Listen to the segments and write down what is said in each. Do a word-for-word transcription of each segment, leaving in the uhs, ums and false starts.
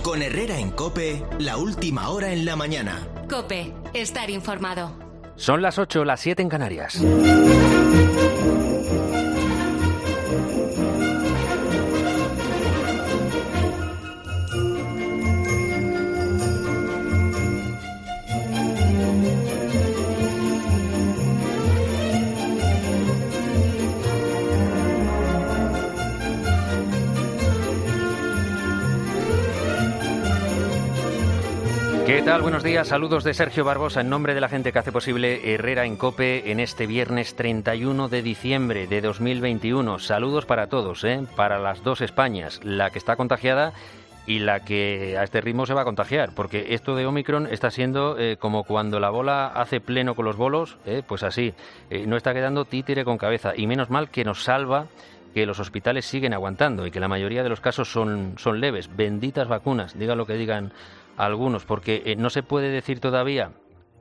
Con Herrera en COPE, la última hora en la mañana. COPE, estar informado. Son las ocho, las siete en Canarias. ¿Qué tal? Buenos días, saludos de Sergio Barbosa en nombre de la gente que hace posible Herrera en COPE en este viernes treinta y uno de diciembre de dos mil veintiuno. Saludos para todos, ¿eh? Para las dos Españas, la que está contagiada y la que a este ritmo se va a contagiar, porque esto de Omicron está siendo eh, como cuando la bola hace pleno con los bolos, eh, pues así, eh, no está quedando títere con cabeza, y menos mal que nos salva que los hospitales siguen aguantando y que la mayoría de los casos son, son leves. Benditas vacunas, digan lo que digan algunos, porque eh, no se puede decir todavía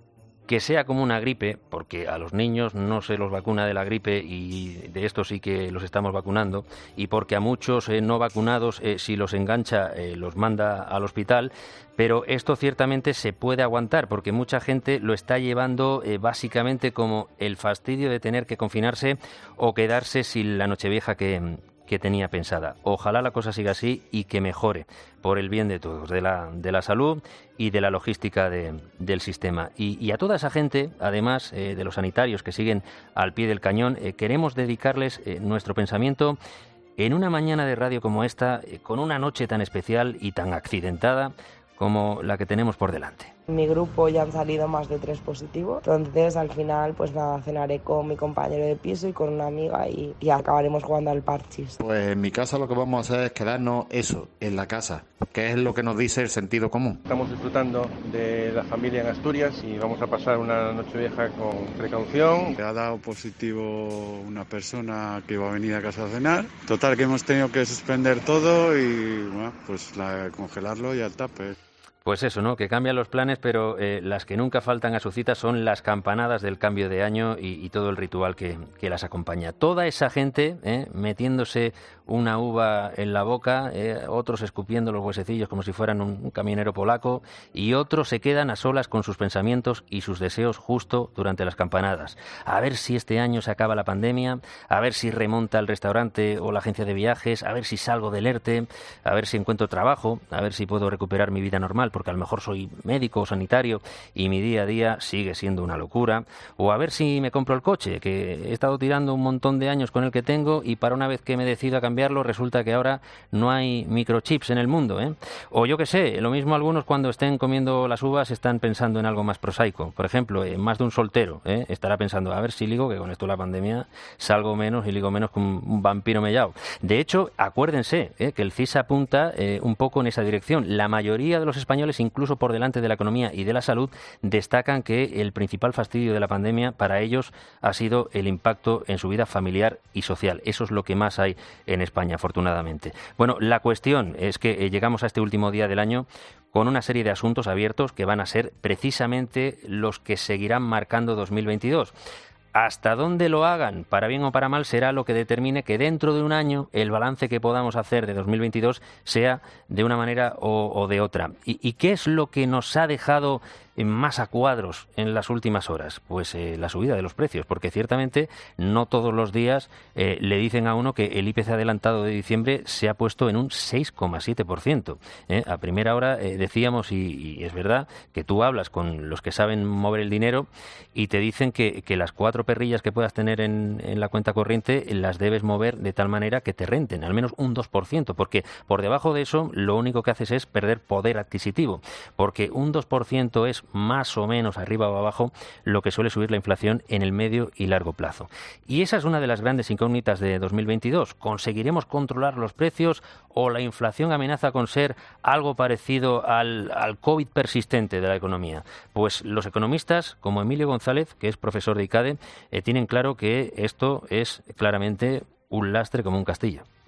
que sea como una gripe, porque a los niños no se los vacuna de la gripe y de esto sí que los estamos vacunando, y porque a muchos eh, no vacunados, eh, si los engancha, eh, los manda al hospital, pero esto ciertamente se puede aguantar, porque mucha gente lo está llevando eh, básicamente como el fastidio de tener que confinarse o quedarse sin la Nochevieja que... que tenía pensada. Ojalá la cosa siga así y que mejore por el bien de todos, de la, de la salud y de la logística de, del sistema. Y, y a toda esa gente, además eh, de los sanitarios que siguen al pie del cañón, eh, queremos dedicarles eh, nuestro pensamiento en una mañana de radio como esta, eh, con una noche tan especial y tan accidentada como la que tenemos por delante. En mi grupo ya han salido más de tres positivos, entonces al final pues nada, cenaré con mi compañero de piso y con una amiga y, y acabaremos jugando al parchís. Pues en mi casa lo que vamos a hacer es quedarnos eso, en la casa, que es lo que nos dice el sentido común. Estamos disfrutando de la familia en Asturias y vamos a pasar una Nochevieja con precaución. Ha dado positivo una persona que iba a venir a casa a cenar. Total, que hemos tenido que suspender todo y bueno, pues la, congelarlo y al tape. Pues eso, ¿no? Que cambian los planes, pero eh, las que nunca faltan a su cita son las campanadas del cambio de año y, y todo el ritual que, que las acompaña. Toda esa gente eh, metiéndose una uva en la boca, eh, otros escupiendo los huesecillos como si fueran un, un camionero polaco, y otros se quedan a solas con sus pensamientos y sus deseos justo durante las campanadas. A ver si este año se acaba la pandemia, a ver si remonta el restaurante o la agencia de viajes, a ver si salgo del ERTE, a ver si encuentro trabajo, a ver si puedo recuperar mi vida normal, porque a lo mejor soy médico o sanitario y mi día a día sigue siendo una locura, o a ver si me compro el coche, que he estado tirando un montón de años con el que tengo y para una vez que me decido a cambiarlo resulta que ahora no hay microchips en el mundo, ¿eh? O yo qué sé, lo mismo algunos cuando estén comiendo las uvas están pensando en algo más prosaico. Por ejemplo, eh, más de un soltero ¿eh? estará pensando, a ver si ligo, que con esto de la pandemia salgo menos y ligo menos que un, un vampiro mellao. De hecho, acuérdense ¿eh? que el C I S apunta eh, un poco en esa dirección. La mayoría de los españoles, incluso por delante de la economía y de la salud, destacan que el principal fastidio de la pandemia para ellos ha sido el impacto en su vida familiar y social. Eso es lo que más hay en España, afortunadamente. Bueno, la cuestión es que eh, llegamos a este último día del año con una serie de asuntos abiertos que van a ser precisamente los que seguirán marcando dos mil veintidós. Hasta dónde lo hagan, para bien o para mal, será lo que determine que dentro de un año el balance que podamos hacer de dos mil veintidós sea de una manera o, o de otra. ¿Y, ¿Y qué es lo que nos ha dejado más a cuadros en las últimas horas? Pues eh, la subida de los precios, porque ciertamente no todos los días eh, le dicen a uno que el I P C adelantado de diciembre se ha puesto en un seis coma siete por ciento. ¿eh? A primera hora eh, decíamos, y, y es verdad, que tú hablas con los que saben mover el dinero y te dicen que, que las cuatro perrillas que puedas tener en, en la cuenta corriente las debes mover de tal manera que te renten, al menos un dos por ciento, porque por debajo de eso lo único que haces es perder poder adquisitivo, porque un dos por ciento es más o menos arriba o abajo lo que suele subir la inflación en el medio y largo plazo. Y esa es una de las grandes incógnitas de dos mil veintidós. ¿Conseguiremos controlar los precios o la inflación amenaza con ser algo parecido al, al COVID persistente de la economía? Pues los economistas, como Emilio González, que es profesor de ICADE, eh, tienen claro que esto es claramente un lastre como un castillo.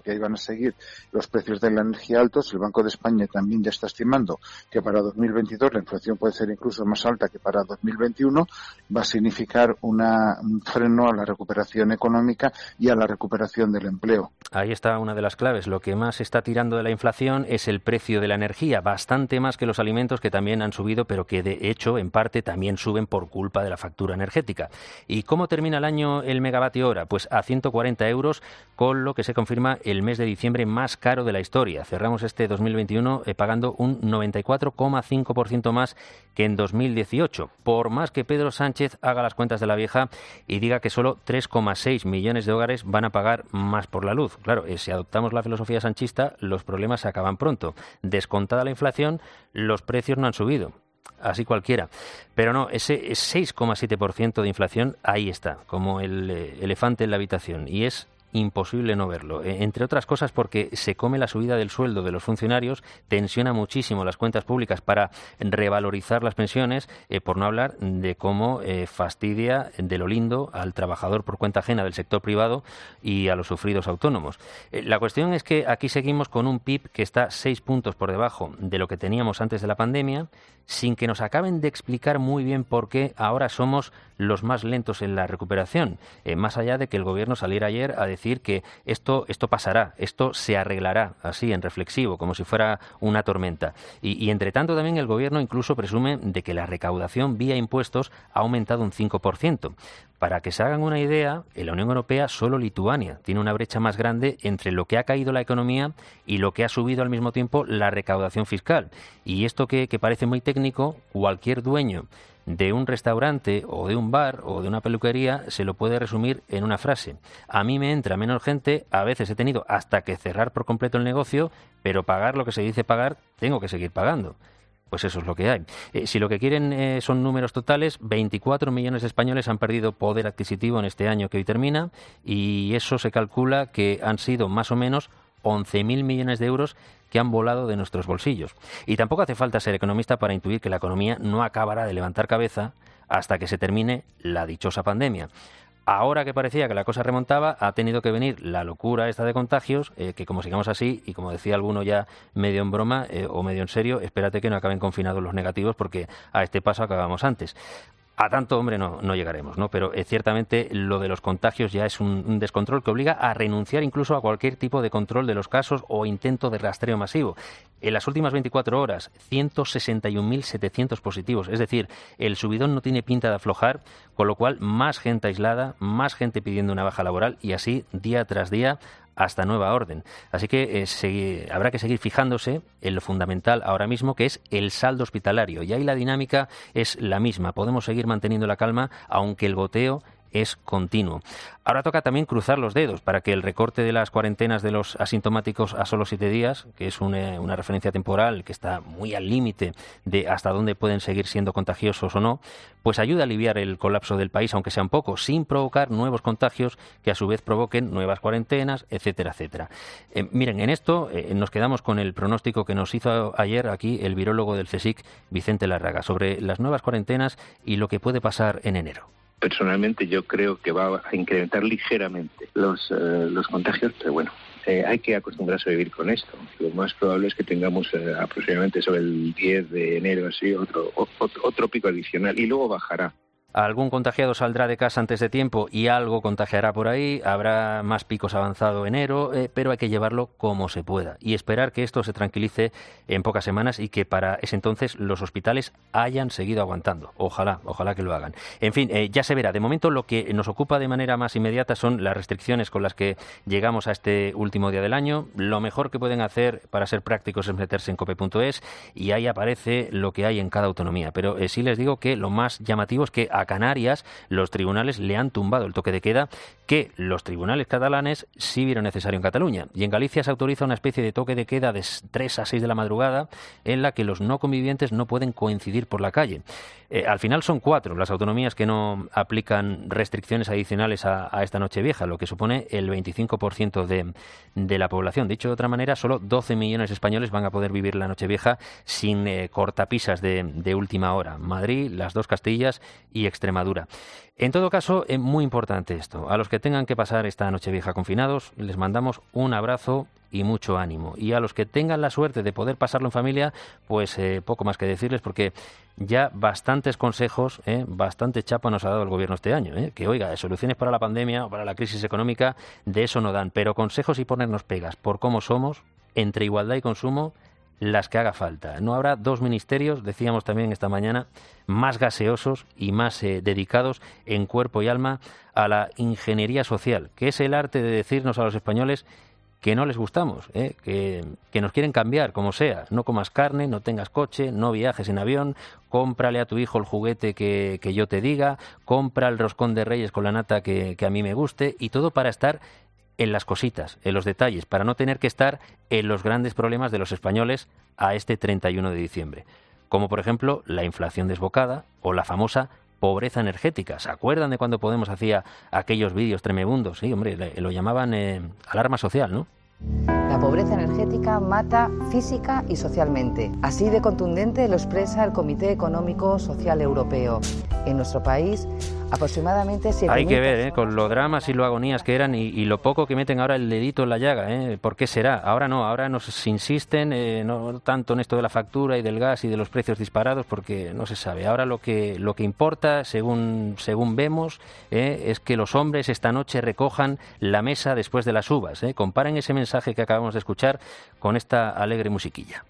que iban a seguir los precios de la energía altos. El Banco de España también ya está estimando que para dos mil veintidós la inflación puede ser incluso más alta que para dos mil veintiuno. Va a significar una, un freno a la recuperación económica y a la recuperación del empleo. Ahí está una de las claves. Lo que más está tirando de la inflación es el precio de la energía, bastante más que los alimentos, que también han subido, pero que de hecho en parte también suben por culpa de la factura energética. ¿Y cómo termina el año el megavatio hora? Pues a ciento cuarenta euros, con lo que se confirma el mes de diciembre más caro de la historia. Cerramos este dos mil veintiuno eh, pagando un noventa y cuatro coma cinco por ciento más que en dos mil dieciocho. Por más que Pedro Sánchez haga las cuentas de la vieja y diga que solo tres coma seis millones de hogares van a pagar más por la luz. Claro, eh, si adoptamos la filosofía sanchista, los problemas se acaban pronto. Descontada la inflación, los precios no han subido. Así cualquiera. Pero no, ese seis coma siete por ciento de inflación ahí está, como el eh, elefante en la habitación, y es imposible no verlo, eh, entre otras cosas porque se come la subida del sueldo de los funcionarios, tensiona muchísimo las cuentas públicas para revalorizar las pensiones, eh, por no hablar de cómo eh, fastidia de lo lindo al trabajador por cuenta ajena del sector privado y a los sufridos autónomos. Eh, la cuestión es que aquí seguimos con un P I B que está seis puntos por debajo de lo que teníamos antes de la pandemia, sin que nos acaben de explicar muy bien por qué ahora somos los más lentos en la recuperación, eh, más allá de que el gobierno saliera ayer a decir que esto, esto pasará, esto se arreglará, así en reflexivo, como si fuera una tormenta. Y, y entre tanto también el gobierno incluso presume de que la recaudación vía impuestos ha aumentado un cinco por ciento. Para que se hagan una idea, en la Unión Europea solo Lituania tiene una brecha más grande entre lo que ha caído la economía y lo que ha subido al mismo tiempo la recaudación fiscal. Y esto que, que parece muy técnico, cualquier dueño de un restaurante o de un bar o de una peluquería se lo puede resumir en una frase. A mí me entra menos gente, a veces he tenido hasta que cerrar por completo el negocio, pero pagar lo que se dice pagar, tengo que seguir pagando. Pues eso es lo que hay. Eh, si lo que quieren eh, son números totales, veinticuatro millones de españoles han perdido poder adquisitivo en este año que hoy termina, y eso se calcula que han sido más o menos once mil millones de euros que han volado de nuestros bolsillos. Y tampoco hace falta ser economista para intuir que la economía no acabará de levantar cabeza hasta que se termine la dichosa pandemia. Ahora que parecía que la cosa remontaba, ha tenido que venir la locura esta de contagios, eh, que como sigamos así, y como decía alguno ya medio en broma eh, o medio en serio, espérate que no acaben confinados los negativos, porque a este paso acabamos antes. A tanto, hombre, no, no llegaremos, ¿no? Pero eh, ciertamente lo de los contagios ya es un, un descontrol que obliga a renunciar incluso a cualquier tipo de control de los casos o intento de rastreo masivo. En las últimas veinticuatro horas, ciento sesenta y un mil setecientos positivos. Es decir, el subidón no tiene pinta de aflojar, con lo cual más gente aislada, más gente pidiendo una baja laboral y así día tras día hasta nueva orden. Así que eh, se, habrá que seguir fijándose en lo fundamental ahora mismo, que es el saldo hospitalario. Y ahí la dinámica es la misma. Podemos seguir manteniendo la calma, aunque el goteo es continuo. Ahora toca también cruzar los dedos para que el recorte de las cuarentenas de los asintomáticos a solo siete días, que es una, una referencia temporal que está muy al límite de hasta dónde pueden seguir siendo contagiosos o no, pues ayuda a aliviar el colapso del país, aunque sea un poco, sin provocar nuevos contagios que a su vez provoquen nuevas cuarentenas, etcétera, etcétera. Eh, miren, en esto eh, nos quedamos con el pronóstico que nos hizo ayer aquí el virólogo del CSIC, Vicente Larraga, sobre las nuevas cuarentenas y lo que puede pasar en enero. Personalmente yo creo que va a incrementar ligeramente los, eh, los contagios, pero bueno, eh, hay que acostumbrarse a vivir con esto. Lo más probable es que tengamos eh, aproximadamente sobre el diez de enero así otro, otro, otro pico adicional y luego bajará. Algún contagiado saldrá de casa antes de tiempo y algo contagiará por ahí, habrá más picos avanzado enero, eh, pero hay que llevarlo como se pueda y esperar que esto se tranquilice en pocas semanas y que para ese entonces los hospitales hayan seguido aguantando. Ojalá, ojalá que lo hagan. En fin, eh, ya se verá. De momento lo que nos ocupa de manera más inmediata son las restricciones con las que llegamos a este último día del año. Lo mejor que pueden hacer para ser prácticos es meterse en cope punto es y ahí aparece lo que hay en cada autonomía. Pero eh, sí les digo que lo más llamativo es que a Canarias los tribunales le han tumbado el toque de queda que los tribunales catalanes sí vieron necesario en Cataluña. Y en Galicia se autoriza una especie de toque de queda de tres a seis de la madrugada en la que los no convivientes no pueden coincidir por la calle. Eh, al final son cuatro las autonomías que no aplican restricciones adicionales a, a esta Nochevieja, lo que supone el veinticinco por ciento de, de la población. Dicho de otra manera, solo doce millones de españoles van a poder vivir la Nochevieja sin eh, cortapisas de, de última hora. Madrid, las dos Castillas y Extremadura. En todo caso, es muy importante esto. A los que tengan que pasar esta Nochevieja confinados, les mandamos un abrazo y mucho ánimo. Y a los que tengan la suerte de poder pasarlo en familia, pues eh, poco más que decirles, porque ya bastantes consejos, eh, bastante chapa nos ha dado el gobierno este año. Eh, que, oiga, soluciones para la pandemia o para la crisis económica, de eso no dan. Pero consejos y ponernos pegas por cómo somos, entre igualdad y consumo, las que haga falta. No habrá dos ministerios, decíamos también esta mañana, más gaseosos y más eh, dedicados en cuerpo y alma a la ingeniería social, que es el arte de decirnos a los españoles que no les gustamos, ¿eh? que, que nos quieren cambiar, como sea. No comas carne, no tengas coche, no viajes en avión, cómprale a tu hijo el juguete que, que yo te diga, compra el roscón de Reyes con la nata que, que a mí me guste, y todo para estar en las cositas, en los detalles, para no tener que estar en los grandes problemas de los españoles a este treinta y uno de diciembre. Como por ejemplo la inflación desbocada o la famosa pobreza energética. ¿Se acuerdan de cuando Podemos hacía aquellos vídeos tremebundos? Sí, hombre, lo llamaban eh, alarma social, ¿no? La pobreza energética mata física y socialmente. Así de contundente lo expresa el Comité Económico Social Europeo. En nuestro país, aproximadamente siete mil Hay que ver, personas... ¿eh? Con lo dramas y lo agonías que eran y, y lo poco que meten ahora el dedito en la llaga, ¿eh? ¿Por qué será? Ahora no, ahora nos insisten eh, no tanto en esto de la factura y del gas y de los precios disparados, porque no se sabe. Ahora lo que lo que importa, según según vemos, eh, es que los hombres esta noche recojan la mesa después de las uvas. ¿eh? Comparen ese mensaje que acabamos de escuchar con esta alegre musiquilla.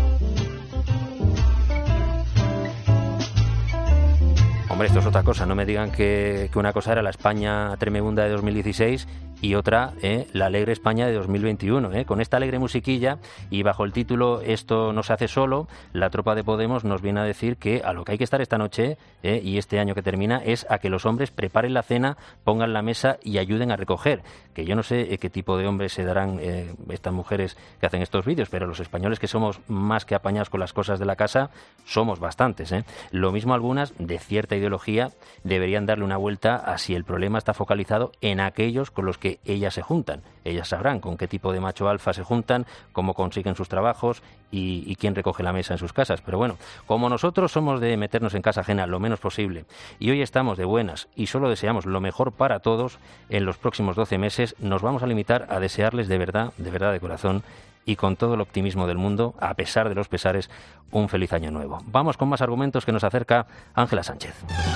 Hombre, esto es otra cosa, no me digan que, que una cosa era la España tremebunda de dos mil dieciséis y otra, eh, la alegre España de dos mil veintiuno. Eh. Con esta alegre musiquilla y bajo el título Esto no se hace solo, la tropa de Podemos nos viene a decir que a lo que hay que estar esta noche eh, y este año que termina es a que los hombres preparen la cena, pongan la mesa y ayuden a recoger. Que yo no sé eh, qué tipo de hombres se darán eh, estas mujeres que hacen estos vídeos, pero los españoles que somos más que apañados con las cosas de la casa, somos bastantes. Eh. Lo mismo algunas de cierta ideología deberían darle una vuelta a si el problema está focalizado en aquellos con los que ellas se juntan. Ellas sabrán con qué tipo de macho alfa se juntan, cómo consiguen sus trabajos y, y quién recoge la mesa en sus casas. Pero bueno, como nosotros somos de meternos en casa ajena lo menos posible y hoy estamos de buenas y solo deseamos lo mejor para todos, en los próximos doce meses nos vamos a limitar a desearles de verdad, de verdad de corazón y con todo el optimismo del mundo, a pesar de los pesares, un feliz año nuevo. Vamos con más argumentos que nos acerca Ángela Sánchez.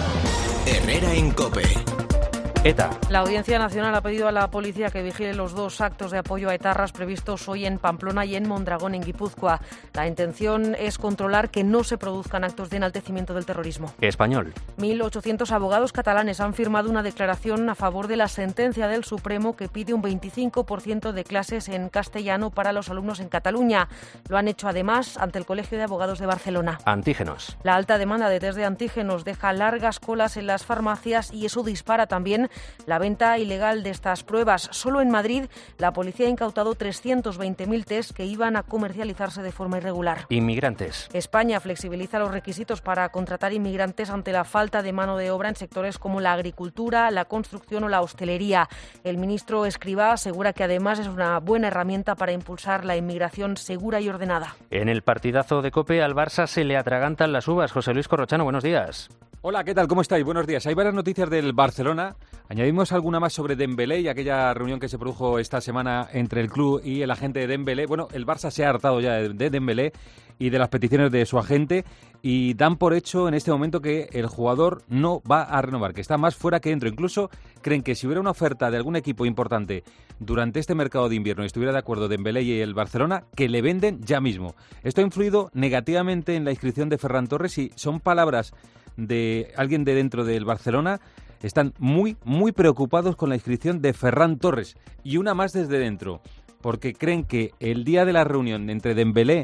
Herrera en COPE. ETA. La Audiencia Nacional ha pedido a la policía que vigile los dos actos de apoyo a etarras previstos hoy en Pamplona y en Mondragón, en Guipúzcoa. La intención es controlar que no se produzcan actos de enaltecimiento del terrorismo. Español. mil ochocientos abogados catalanes han firmado una declaración a favor de la sentencia del Supremo que pide un veinticinco por ciento de clases en castellano para los alumnos en Cataluña. Lo han hecho además ante el Colegio de Abogados de Barcelona. Antígenos. La alta demanda de test de antígenos deja largas colas en las farmacias y eso dispara también la venta ilegal de estas pruebas. Solo en Madrid la policía ha incautado trescientos veinte mil test que iban a comercializarse de forma irregular. Inmigrantes. España flexibiliza los requisitos para contratar inmigrantes ante la falta de mano de obra en sectores como la agricultura, la construcción o la hostelería. El ministro Escrivá asegura que además es una buena herramienta para impulsar la inmigración segura y ordenada. En el partidazo de COPE al Barça se le atragantan las uvas. José Luis Corrochano, buenos días. Hola, ¿qué tal? ¿Cómo estáis? Buenos días. Hay varias noticias del Barcelona. Añadimos alguna más sobre Dembélé y aquella reunión que se produjo esta semana entre el club y el agente de Dembélé. Bueno, el Barça se ha hartado ya de Dembélé y de las peticiones de su agente y dan por hecho en este momento que el jugador no va a renovar, que está más fuera que dentro. Incluso creen que si hubiera una oferta de algún equipo importante durante este mercado de invierno y estuviera de acuerdo Dembélé y el Barcelona, que le venden ya mismo. Esto ha influido negativamente en la inscripción de Ferran Torres y son palabras de alguien de dentro del Barcelona. Están muy, muy preocupados con la inscripción de Ferran Torres y una más desde dentro, porque creen que el día de la reunión entre Dembélé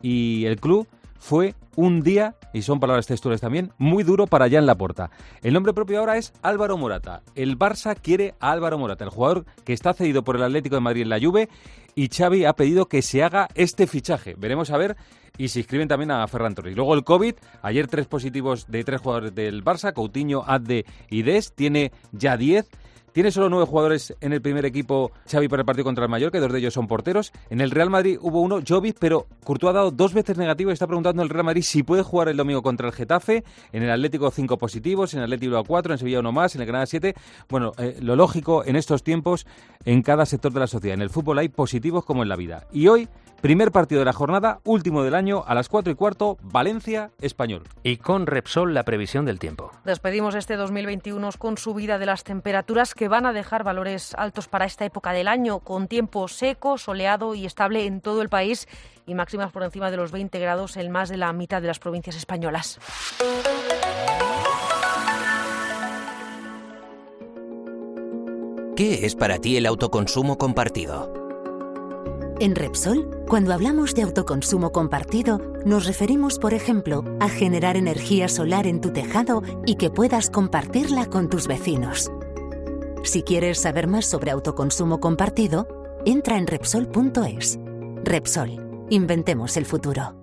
y el club fue un día, y son palabras textuales también, muy duro para Jan Laporta. El nombre propio ahora es Álvaro Morata. El Barça quiere a Álvaro Morata, el jugador que está cedido por el Atlético de Madrid en la Juve, y Xavi ha pedido que se haga este fichaje. Veremos a ver y se inscriben también a Ferran Torres. Luego el COVID, ayer tres positivos de tres jugadores del Barça, Coutinho, Adde y Dest, tiene ya diez. Tiene solo nueve jugadores en el primer equipo Xavi para el partido contra el Mallorca, y dos de ellos son porteros. En el Real Madrid hubo uno, Jovic, pero Courtois ha dado dos veces negativo y está preguntando al Real Madrid si puede jugar el domingo contra el Getafe. En el Atlético cinco positivos, en el Atlético a cuatro, en Sevilla uno más, en el Granada siete. Bueno, eh, lo lógico en estos tiempos, en cada sector de la sociedad. En el fútbol hay positivos como en la vida. Y hoy, primer partido de la jornada, último del año, a las cuatro y cuarto, Valencia, Español. Y con Repsol, la previsión del tiempo. Despedimos este dos mil veintiuno con subida de las temperaturas que van a dejar valores altos para esta época del año, con tiempo seco, soleado y estable en todo el país y máximas por encima de los veinte grados en más de la mitad de las provincias españolas. ¿Qué es para ti el autoconsumo compartido? En Repsol, cuando hablamos de autoconsumo compartido, nos referimos, por ejemplo, a generar energía solar en tu tejado y que puedas compartirla con tus vecinos. Si quieres saber más sobre autoconsumo compartido, entra en Repsol punto es. Repsol, inventemos el futuro.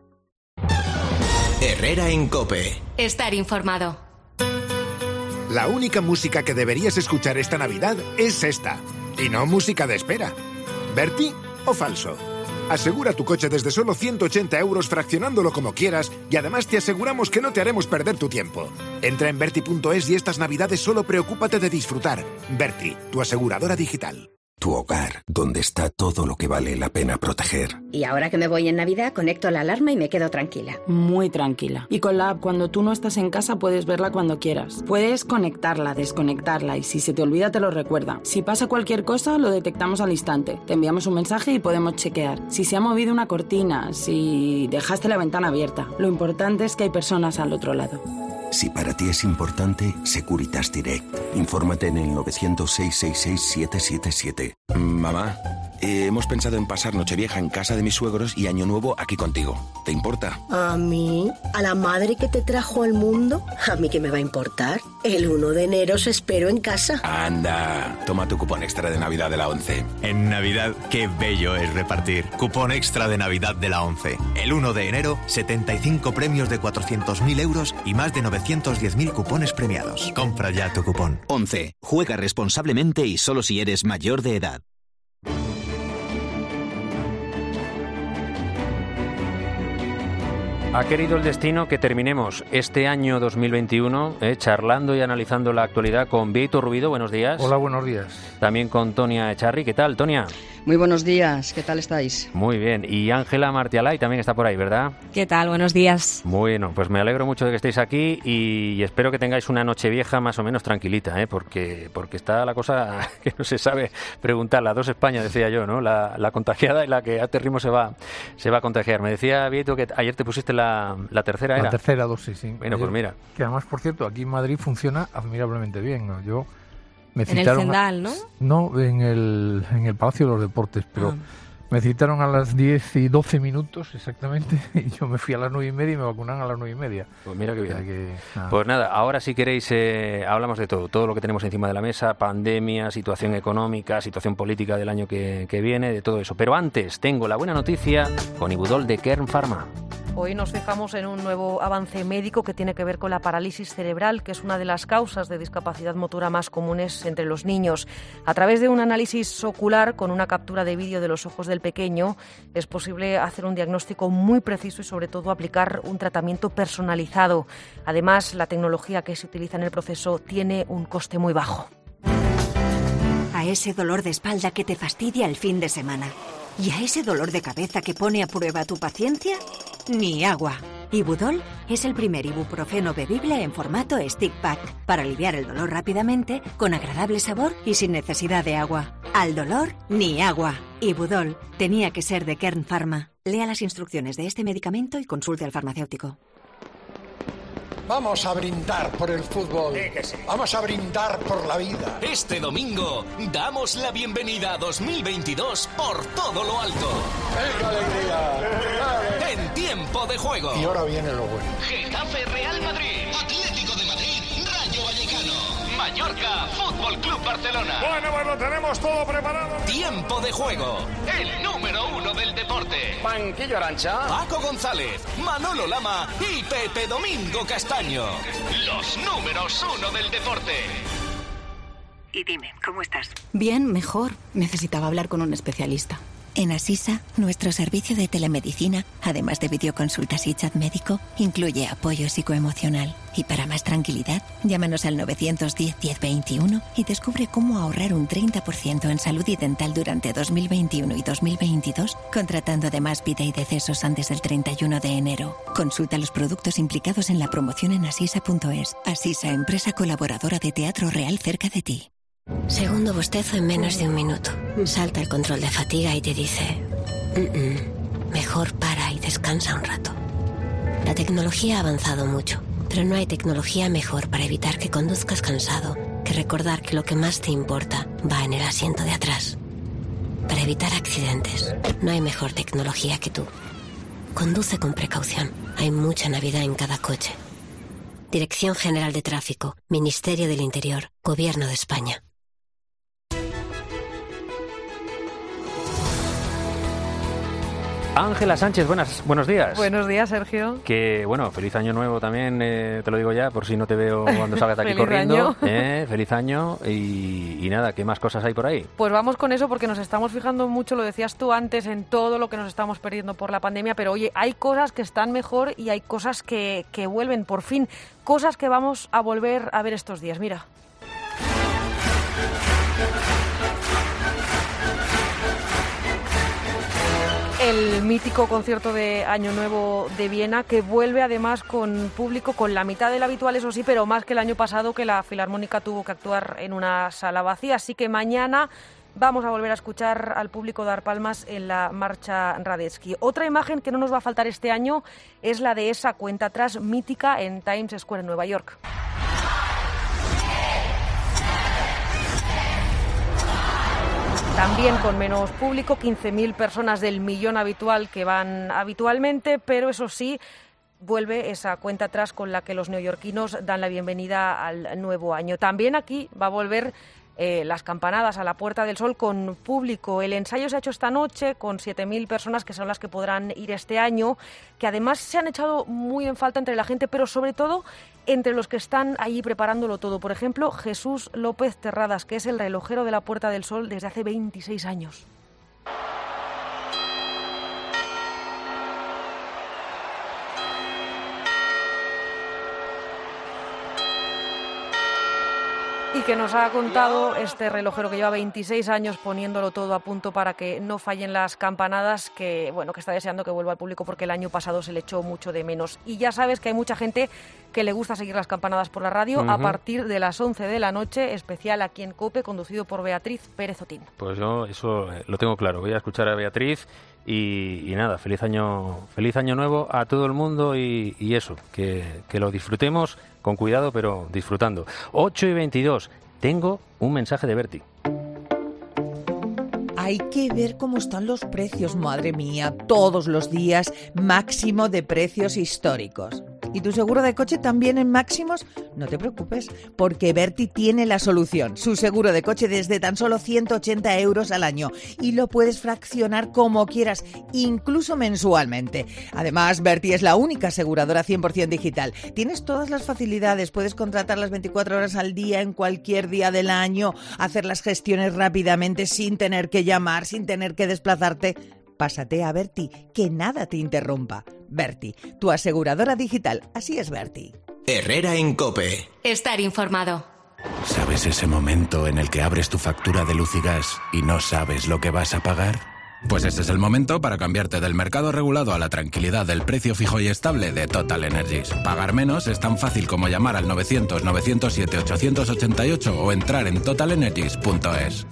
Herrera en COPE. Estar informado. La única música que deberías escuchar esta Navidad es esta, y no música de espera. ¿Berti o falso? Asegura tu coche desde solo ciento ochenta euros fraccionándolo como quieras y además te aseguramos que no te haremos perder tu tiempo. Entra en Berti punto es y estas Navidades solo preocúpate de disfrutar. Berti, tu aseguradora digital. Tu hogar, donde está todo lo que vale la pena proteger. Y ahora que me voy en Navidad, conecto la alarma y me quedo tranquila. Muy tranquila. Y con la app, cuando tú no estás en casa, puedes verla cuando quieras. Puedes conectarla, desconectarla y si se te olvida, te lo recuerda. Si pasa cualquier cosa, lo detectamos al instante. Te enviamos un mensaje y podemos chequear. Si se ha movido una cortina, si dejaste la ventana abierta. Lo importante es que hay personas al otro lado. Si para ti es importante, Securitas Direct. Infórmate en el nueve cero cero, seis seis seis, siete siete siete. Mamá, eh, hemos pensado en pasar Nochevieja en casa de mis suegros y Año Nuevo aquí contigo. ¿Te importa? ¿A mí? ¿A la madre que te trajo al mundo? ¿A mí qué me va a importar? El uno de enero os espero en casa. Anda, toma tu cupón extra de Navidad de la ONCE. En Navidad, qué bello es repartir. Cupón extra de Navidad de la ONCE. El uno de enero, setenta y cinco premios de cuatrocientos mil euros y más de novecientos diez mil cupones premiados. Compra ya tu cupón. ONCE. Juega responsablemente y solo si eres mayor de edad. Ha querido el destino que terminemos este año dos mil veintiuno eh, charlando y analizando la actualidad con Bieito Rubido. Buenos días. Hola, buenos días. También con Tonia Echarri. ¿Qué tal, Tonia? Muy buenos días. ¿Qué tal estáis? Muy bien. Y Ángela Martialay también está por ahí, ¿verdad? ¿Qué tal? Buenos días. Bueno, pues me alegro mucho de que estéis aquí y espero que tengáis una Nochevieja más o menos tranquilita, ¿eh? porque porque está la cosa que no se sabe preguntar. Las dos Españas, decía yo, ¿no? La, la contagiada y la que a este ritmo se va, se va a contagiar. Me decía Bieito que ayer te pusiste la, la tercera, ¿era? La tercera dosis, sí. Bueno, ayer, pues mira. Que además, por cierto, aquí en Madrid funciona admirablemente bien, ¿no? Yo... Me en el Zendal, ¿no? No, en el, en el Palacio de los Deportes, pero ah. me citaron a las diez y doce minutos exactamente y yo me fui a las nueve y media y me vacunaron a las nueve y media. Pues mira qué bien. O sea que, nada. Pues nada, ahora si queréis eh, hablamos de todo, todo lo que tenemos encima de la mesa, pandemia, situación económica, situación política del año que, que viene, de todo eso. Pero antes tengo la buena noticia con Ibudol de Kern Pharma. Hoy nos fijamos en un nuevo avance médico que tiene que ver con la parálisis cerebral, que es una de las causas de discapacidad motora más comunes entre los niños. A través de un análisis ocular con una captura de vídeo de los ojos del pequeño, es posible hacer un diagnóstico muy preciso y sobre todo aplicar un tratamiento personalizado. Además, la tecnología que se utiliza en el proceso tiene un coste muy bajo. A ese dolor de espalda que te fastidia el fin de semana. ¿Y a ese dolor de cabeza que pone a prueba tu paciencia? Ni agua. Ibudol es el primer ibuprofeno bebible en formato stick pack para aliviar el dolor rápidamente, con agradable sabor y sin necesidad de agua. Al dolor, ni agua. Ibudol tenía que ser de Kern Pharma. Lea las instrucciones de este medicamento y consulte al farmacéutico. Vamos a brindar por el fútbol. Sí, que sí. Vamos a brindar por la vida. Este domingo damos la bienvenida a dos mil veintidós por todo lo alto. ¡Venga, alegría! En tiempo de juego. Y ahora viene lo bueno. Getafe Real Madrid. Atlético de Madrid. Rayo Vallecano. Mallorca. Fútbol Club Barcelona. Bueno, bueno, tenemos todo preparado. Tiempo de juego. El número uno del deporte. Banquillo Arancha. Paco González, Manolo Lama y Pepe Domingo Castaño. Los números uno del deporte. Y dime, ¿cómo estás? Bien, mejor. Necesitaba hablar con un especialista. En Asisa, nuestro servicio de telemedicina, además de videoconsultas y chat médico, incluye apoyo psicoemocional. Y para más tranquilidad, llámanos al nueve uno cero, diez veintiuno y descubre cómo ahorrar un treinta por ciento en salud y dental durante dos mil veintiuno y dos mil veintidós, contratando además vida y decesos antes del treinta y uno de enero. Consulta los productos implicados en la promoción en asisa punto es. Asisa, empresa colaboradora de Teatro Real cerca de ti. Segundo bostezo en menos de un minuto. Salta el control de fatiga y te dice: "Mm-mm, mejor para y descansa un rato". La tecnología ha avanzado mucho, pero no hay tecnología mejor para evitar que conduzcas cansado que recordar que lo que más te importa va en el asiento de atrás. Para evitar accidentes, no hay mejor tecnología que tú. Conduce con precaución. Hay mucha Navidad en cada coche. Dirección General de Tráfico, Ministerio del Interior, Gobierno de España. Ángela Sánchez, buenas, buenos días. Buenos días, Sergio. Que, bueno, feliz año nuevo también, eh, te lo digo ya, por si no te veo cuando salgas de aquí Feliz corriendo. año. Eh, feliz año y, y nada, ¿qué más cosas hay por ahí? Pues vamos con eso porque nos estamos fijando mucho, lo decías tú antes, en todo lo que nos estamos perdiendo por la pandemia, pero oye, hay cosas que están mejor y hay cosas que, que vuelven, por fin, cosas que vamos a volver a ver estos días, mira. El mítico concierto de Año Nuevo de Viena, que vuelve además con público, con la mitad del habitual, eso sí, pero más que el año pasado, que la Filarmónica tuvo que actuar en una sala vacía. Así que mañana vamos a volver a escuchar al público dar palmas en la marcha Radetzky. Otra imagen que no nos va a faltar este año es la de esa cuenta atrás mítica en Times Square en Nueva York. También con menos público, quince mil personas del millón habitual que van habitualmente, pero eso sí, vuelve esa cuenta atrás con la que los neoyorquinos dan la bienvenida al nuevo año. También aquí va a volver eh, las campanadas a la Puerta del Sol con público. El ensayo se ha hecho esta noche con siete mil personas, que son las que podrán ir este año, que además se han echado muy en falta entre la gente, pero sobre todo entre los que están allí preparándolo todo. Por ejemplo, Jesús López Terradas, que es el relojero de la Puerta del Sol desde hace veintiséis años. Y que nos ha contado este relojero que lleva veintiséis años poniéndolo todo a punto para que no fallen las campanadas, que bueno, que está deseando que vuelva al público porque el año pasado se le echó mucho de menos. Y ya sabes que hay mucha gente que le gusta seguir las campanadas por la radio, uh-huh, a partir de las once de la noche, especial aquí en COPE, conducido por Beatriz Pérez Otín. Pues yo eso lo tengo claro, voy a escuchar a Beatriz y, y nada, feliz año feliz año nuevo a todo el mundo y, y eso, que, que lo disfrutemos con cuidado, pero disfrutando. ocho y veintidós, tengo un mensaje de Berti. Hay que ver cómo están los precios, madre mía, todos los días máximo de precios históricos. ¿Y tu seguro de coche también en máximos? No te preocupes, porque Berti tiene la solución. Su seguro de coche desde tan solo ciento ochenta euros al año. Y lo puedes fraccionar como quieras, incluso mensualmente. Además, Berti es la única aseguradora cien por ciento digital. Tienes todas las facilidades, puedes contratar las veinticuatro horas al día en cualquier día del año, hacer las gestiones rápidamente sin tener que llamar, sin tener que desplazarte. Pásate a Berti, que nada te interrumpa. Berti, tu aseguradora digital. Así es, Berti. Herrera en COPE. Estar informado. ¿Sabes ese momento en el que abres tu factura de luz y gas y no sabes lo que vas a pagar? Pues este es el momento para cambiarte del mercado regulado a la tranquilidad del precio fijo y estable de Total Energies. Pagar menos es tan fácil como llamar al novecientos, novecientos siete, ochocientos ochenta y ocho o entrar en total energies punto es.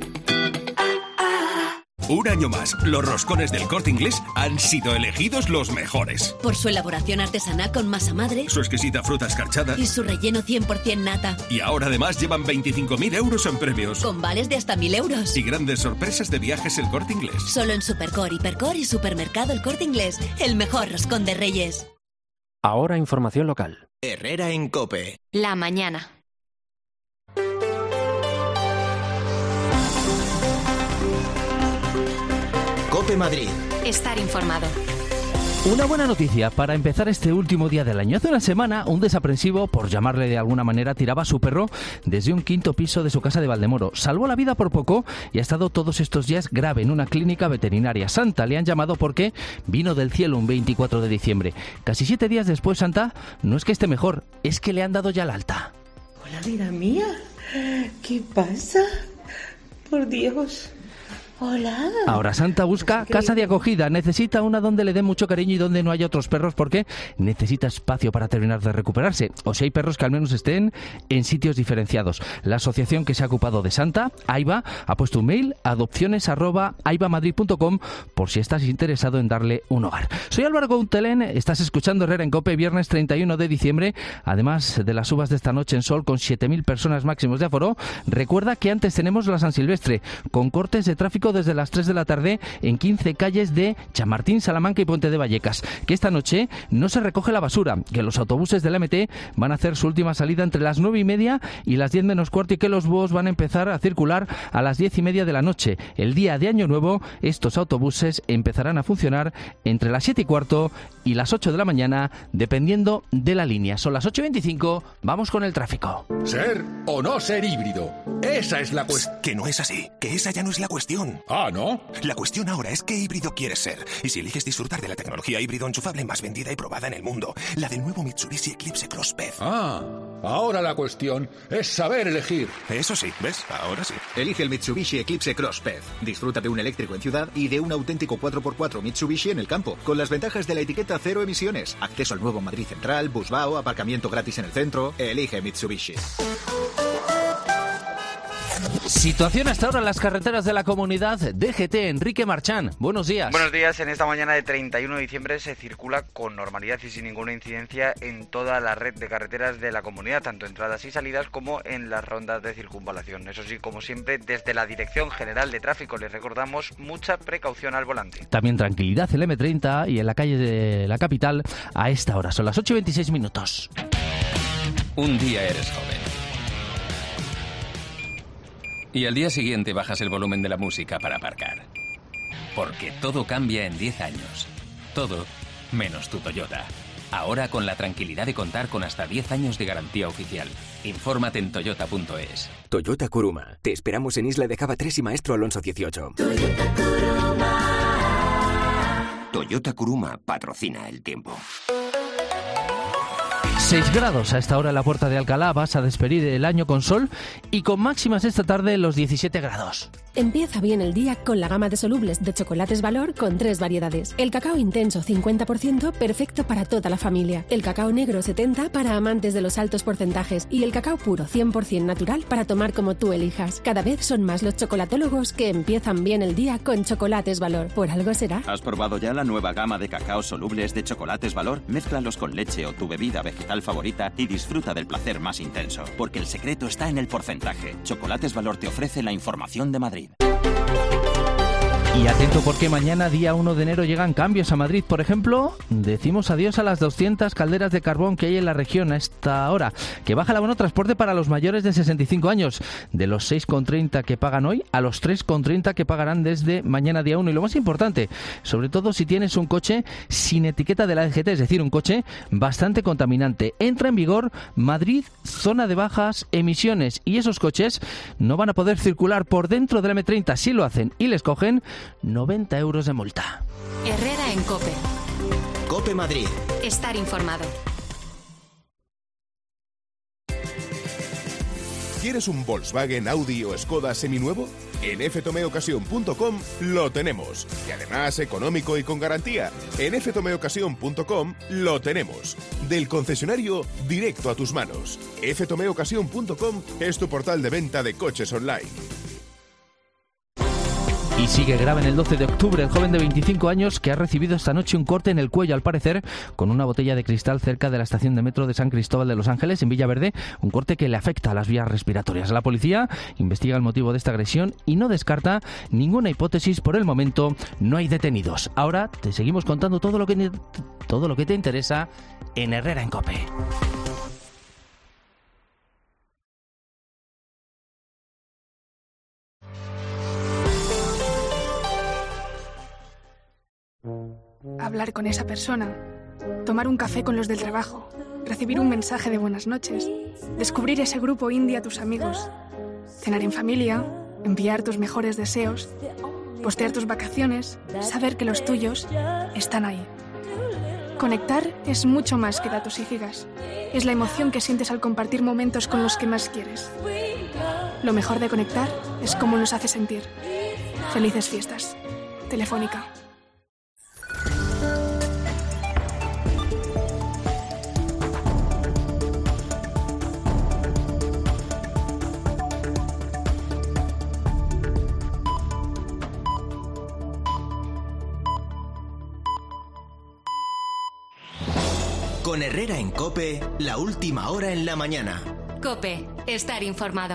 Un año más, los roscones del Corte Inglés han sido elegidos los mejores. Por su elaboración artesanal con masa madre, su exquisita fruta escarchada y su relleno cien por ciento nata. Y ahora además llevan veinticinco mil euros en premios. Con vales de hasta mil euros. Y grandes sorpresas de viajes El Corte Inglés. Solo en Supercor, Hipercor y Supermercado El Corte Inglés. El mejor roscón de Reyes. Ahora información local. Herrera en COPE. La mañana. COPE Madrid. Estar informado. Una buena noticia para empezar este último día del año. Hace una semana, un desaprensivo, por llamarle de alguna manera, tiraba a su perro desde un quinto piso de su casa de Valdemoro. Salvó la vida por poco y ha estado todos estos días grave en una clínica veterinaria. Santa le han llamado porque vino del cielo un veinticuatro de diciembre. Casi siete días después, Santa no es que esté mejor, es que le han dado ya el alta. Hola, vida mía. ¿Qué pasa? Por Dios. Hola. Ahora Santa busca casa de acogida, necesita una donde le dé mucho cariño y donde no haya otros perros porque necesita espacio para terminar de recuperarse, o si hay perros que al menos estén en sitios diferenciados. La asociación que se ha ocupado de Santa, AIBA, ha puesto un mail a adopciones arroba aibamadrid punto com por si estás interesado en darle un hogar. Soy Álvaro Gautelén, estás escuchando Herrera en COPE, viernes treinta y uno de diciembre, además de las uvas de esta noche en Sol con siete mil personas máximos de aforo. Recuerda que antes tenemos la San Silvestre, con cortes de tráfico desde las tres de la tarde en quince calles de Chamartín, Salamanca y Puente de Vallecas. Que esta noche no se recoge la basura, que los autobuses del M T van a hacer su última salida entre las nueve y media y las diez menos cuarto y que los búhos van a empezar a circular a las diez y media de la noche. El día de Año Nuevo, estos autobuses empezarán a funcionar entre las siete y cuarto y las ocho de la mañana, dependiendo de la línea. Son las ocho y veinticinco, vamos con el tráfico. ¿Ser o no ser híbrido? Esa es la cuestión. Que no es así, que esa ya no es la cuestión. Ah, ¿no? La cuestión ahora es qué híbrido quieres ser. Y si eliges disfrutar de la tecnología híbrido enchufable más vendida y probada en el mundo, la del nuevo Mitsubishi Eclipse Cross P E V. Ah, ahora la cuestión es saber elegir. Eso sí, ¿ves? Ahora sí. Elige el Mitsubishi Eclipse Cross P E V. Disfruta de un eléctrico en ciudad y de un auténtico cuatro por cuatro Mitsubishi en el campo, con las ventajas de la etiqueta cero emisiones, acceso al nuevo Madrid Central, Busbao, aparcamiento gratis en el centro. Elige Mitsubishi. Situación hasta ahora en las carreteras de la comunidad. D G T, Enrique Marchán, buenos días. Buenos días. En esta mañana de treinta y uno de diciembre se circula con normalidad y sin ninguna incidencia en toda la red de carreteras de la comunidad, tanto entradas y salidas como en las rondas de circunvalación. Eso sí, como siempre, desde la Dirección General de Tráfico les recordamos mucha precaución al volante. También tranquilidad en el M treinta y en la calle de la capital a esta hora. Son las ocho y veintiséis minutos. Un día eres joven. Y al día siguiente bajas el volumen de la música para aparcar. Porque todo cambia en diez años. Todo menos tu Toyota. Ahora con la tranquilidad de contar con hasta diez años de garantía oficial. Infórmate en toyota punto es. Toyota Kuruma. Te esperamos en Isla de Java tres y Maestro Alonso dieciocho. Toyota Kuruma. Toyota Kuruma patrocina el tiempo. seis grados a esta hora en la Puerta de Alcalá. Vas a despedir el año con sol y con máximas esta tarde los diecisiete grados. Empieza bien el día con la gama de solubles de Chocolates Valor con tres variedades. El cacao intenso cincuenta por ciento, perfecto para toda la familia. El cacao negro setenta para amantes de los altos porcentajes. Y el cacao puro cien por ciento natural para tomar como tú elijas. Cada vez son más los chocolatólogos que empiezan bien el día con Chocolates Valor. Por algo será. ¿Has probado ya la nueva gama de cacao solubles de Chocolates Valor? Mézclalos con leche o tu bebida vegetal favorita y disfruta del placer más intenso. Porque el secreto está en el porcentaje. Chocolates Valor te ofrece la información de Madrid. Y atento porque mañana, día uno de enero, llegan cambios a Madrid. Por ejemplo, decimos adiós a las doscientas calderas de carbón que hay en la región a esta hora. Que baja el abono transporte para los mayores de sesenta y cinco años. De los seis con treinta que pagan hoy a los tres con treinta que pagarán desde mañana día uno. Y lo más importante, sobre todo si tienes un coche sin etiqueta de la D G T, es decir, un coche bastante contaminante. Entra en vigor Madrid, zona de bajas emisiones. Y esos coches no van a poder circular por dentro del M treinta. Si lo hacen y les cogen, noventa euros de multa. Herrera en COPE. COPE Madrid. Estar informado. ¿Quieres un Volkswagen, Audi o Skoda seminuevo? En f tome ocasión punto com lo tenemos. Y además económico y con garantía. En f tome ocasión punto com lo tenemos. Del concesionario directo a tus manos. f tome ocasión punto com es tu portal de venta de coches online. Y sigue grave en el doce de octubre el joven de veinticinco años que ha recibido esta noche un corte en el cuello, al parecer, con una botella de cristal cerca de la estación de metro de San Cristóbal de Los Ángeles, en Villaverde, un corte que le afecta a las vías respiratorias. La policía investiga el motivo de esta agresión y no descarta ninguna hipótesis. Por el momento no hay detenidos. Ahora te seguimos contando todo lo que, todo lo que te interesa en Herrera en COPE. Hablar con esa persona, tomar un café con los del trabajo, recibir un mensaje de buenas noches, descubrir ese grupo indie a tus amigos, cenar en familia, enviar tus mejores deseos, postear tus vacaciones, saber que los tuyos están ahí. Conectar es mucho más que datos y gigas. Es la emoción que sientes al compartir momentos con los que más quieres. Lo mejor de conectar es cómo nos hace sentir. Felices fiestas. Telefónica. Con Herrera en COPE, la última hora en la mañana. COPE, estar informado.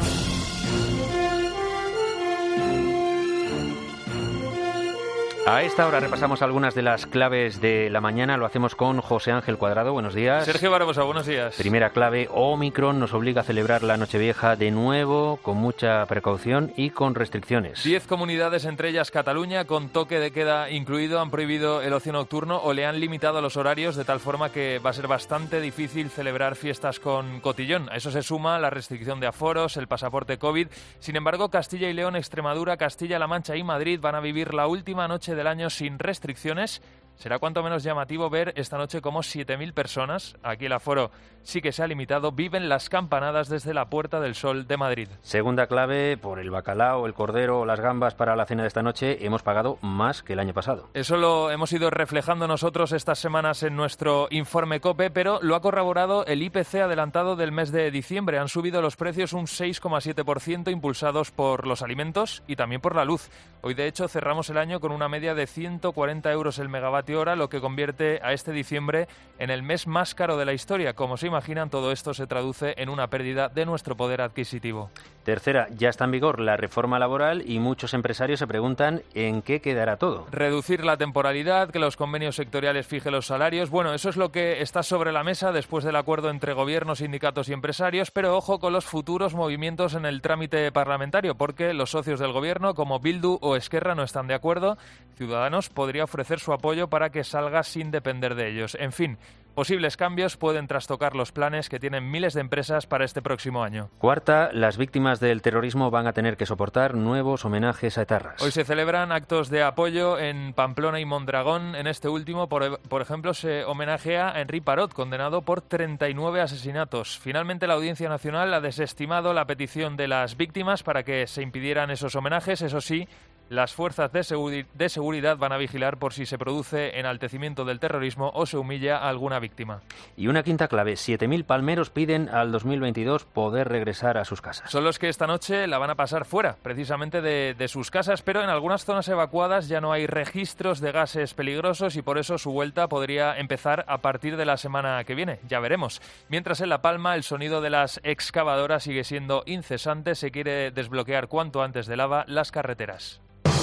A esta hora repasamos algunas de las claves de la mañana. Lo hacemos con José Ángel Cuadrado. Buenos días. Sergio Barbosa, buenos días. Primera clave, Omicron nos obliga a celebrar la Nochevieja de nuevo, con mucha precaución y con restricciones. Diez comunidades, entre ellas Cataluña, con toque de queda incluido, han prohibido el ocio nocturno o le han limitado los horarios de tal forma que va a ser bastante difícil celebrar fiestas con cotillón. A eso se suma la restricción de aforos, el pasaporte COVID. Sin embargo, Castilla y León, Extremadura, Castilla-La Mancha y Madrid van a vivir la última noche del año sin restricciones. Será cuanto menos llamativo ver esta noche cómo siete mil personas, aquí el aforo sí que se ha limitado, viven las campanadas desde la Puerta del Sol de Madrid. Segunda clave, por el bacalao, el cordero o las gambas para la cena de esta noche hemos pagado más que el año pasado. Eso lo hemos ido reflejando nosotros estas semanas en nuestro informe COPE, pero lo ha corroborado el I P C adelantado del mes de diciembre. Han subido los precios un seis coma siete por ciento, impulsados por los alimentos y también por la luz. Hoy, de hecho, cerramos el año con una media de ciento cuarenta euros el megavatio hora, lo que convierte a este diciembre en el mes más caro de la historia. Como se imaginan, todo esto se traduce en una pérdida de nuestro poder adquisitivo. Tercera, ya está en vigor la reforma laboral y muchos empresarios se preguntan en qué quedará todo. Reducir la temporalidad, que los convenios sectoriales fijen los salarios. Bueno, eso es lo que está sobre la mesa después del acuerdo entre gobiernos, sindicatos y empresarios, pero ojo con los futuros movimientos en el trámite parlamentario, porque los socios del gobierno, como Bildu o Esquerra, no están de acuerdo. Ciudadanos podría ofrecer su apoyo para que salga sin depender de ellos. En fin, posibles cambios pueden trastocar los planes que tienen miles de empresas para este próximo año. Cuarta, las víctimas del terrorismo van a tener que soportar nuevos homenajes a etarras. Hoy se celebran actos de apoyo en Pamplona y Mondragón. En este último, por, por ejemplo, se homenajea a Henri Parot, condenado por treinta y nueve asesinatos. Finalmente, la Audiencia Nacional ha desestimado la petición de las víctimas para que se impidieran esos homenajes. Eso sí, las fuerzas de, seguri- de seguridad van a vigilar por si se produce enaltecimiento del terrorismo o se humilla a alguna víctima. Y una quinta clave, siete mil palmeros piden al dos mil veintidós poder regresar a sus casas. Son los que esta noche la van a pasar fuera, precisamente de, de sus casas, pero en algunas zonas evacuadas ya no hay registros de gases peligrosos y por eso su vuelta podría empezar a partir de la semana que viene. Ya veremos. Mientras en La Palma el sonido de las excavadoras sigue siendo incesante, se quiere desbloquear cuanto antes de lava las carreteras.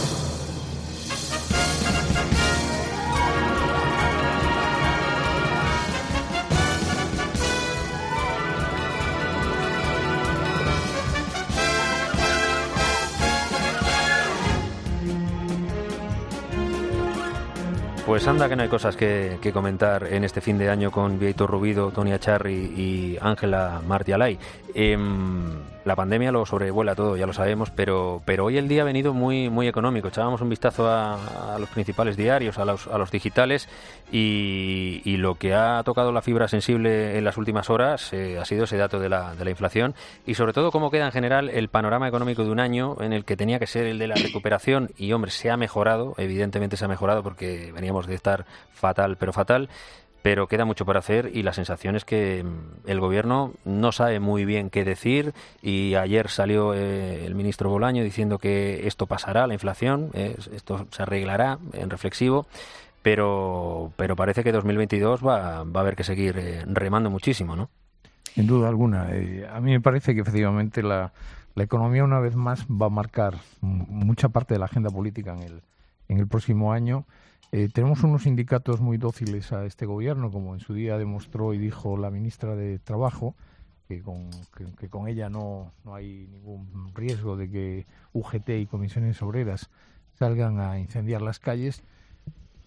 Pues anda que no hay cosas que, que comentar en este fin de año con Víctor Rubido, Tony Acharri y Ángela Martialay. Eh, la pandemia lo sobrevuela todo, ya lo sabemos, pero, pero hoy el día ha venido muy, muy económico. Echábamos un vistazo a, a los principales diarios, a los, a los digitales, y, y lo que ha tocado la fibra sensible en las últimas horas eh, ha sido ese dato de la, de la inflación y sobre todo cómo queda en general el panorama económico de un año en el que tenía que ser el de la recuperación y, hombre, se ha mejorado, evidentemente se ha mejorado porque veníamos de estar fatal, pero fatal, pero queda mucho por hacer y la sensación es que el gobierno no sabe muy bien qué decir y ayer salió eh, el ministro Bolaño diciendo que esto pasará, la inflación, eh, esto se arreglará en reflexivo, pero pero parece que dos mil veintidós va, va a haber que seguir eh, remando muchísimo, ¿no? Sin duda alguna. Eh, a mí me parece que efectivamente la, la economía una vez más va a marcar mucha parte de la agenda política en el, en el próximo año. Eh, tenemos unos sindicatos muy dóciles a este gobierno, como en su día demostró y dijo la ministra de Trabajo, que con, que, que con ella no, no hay ningún riesgo de que U G T y comisiones obreras salgan a incendiar las calles.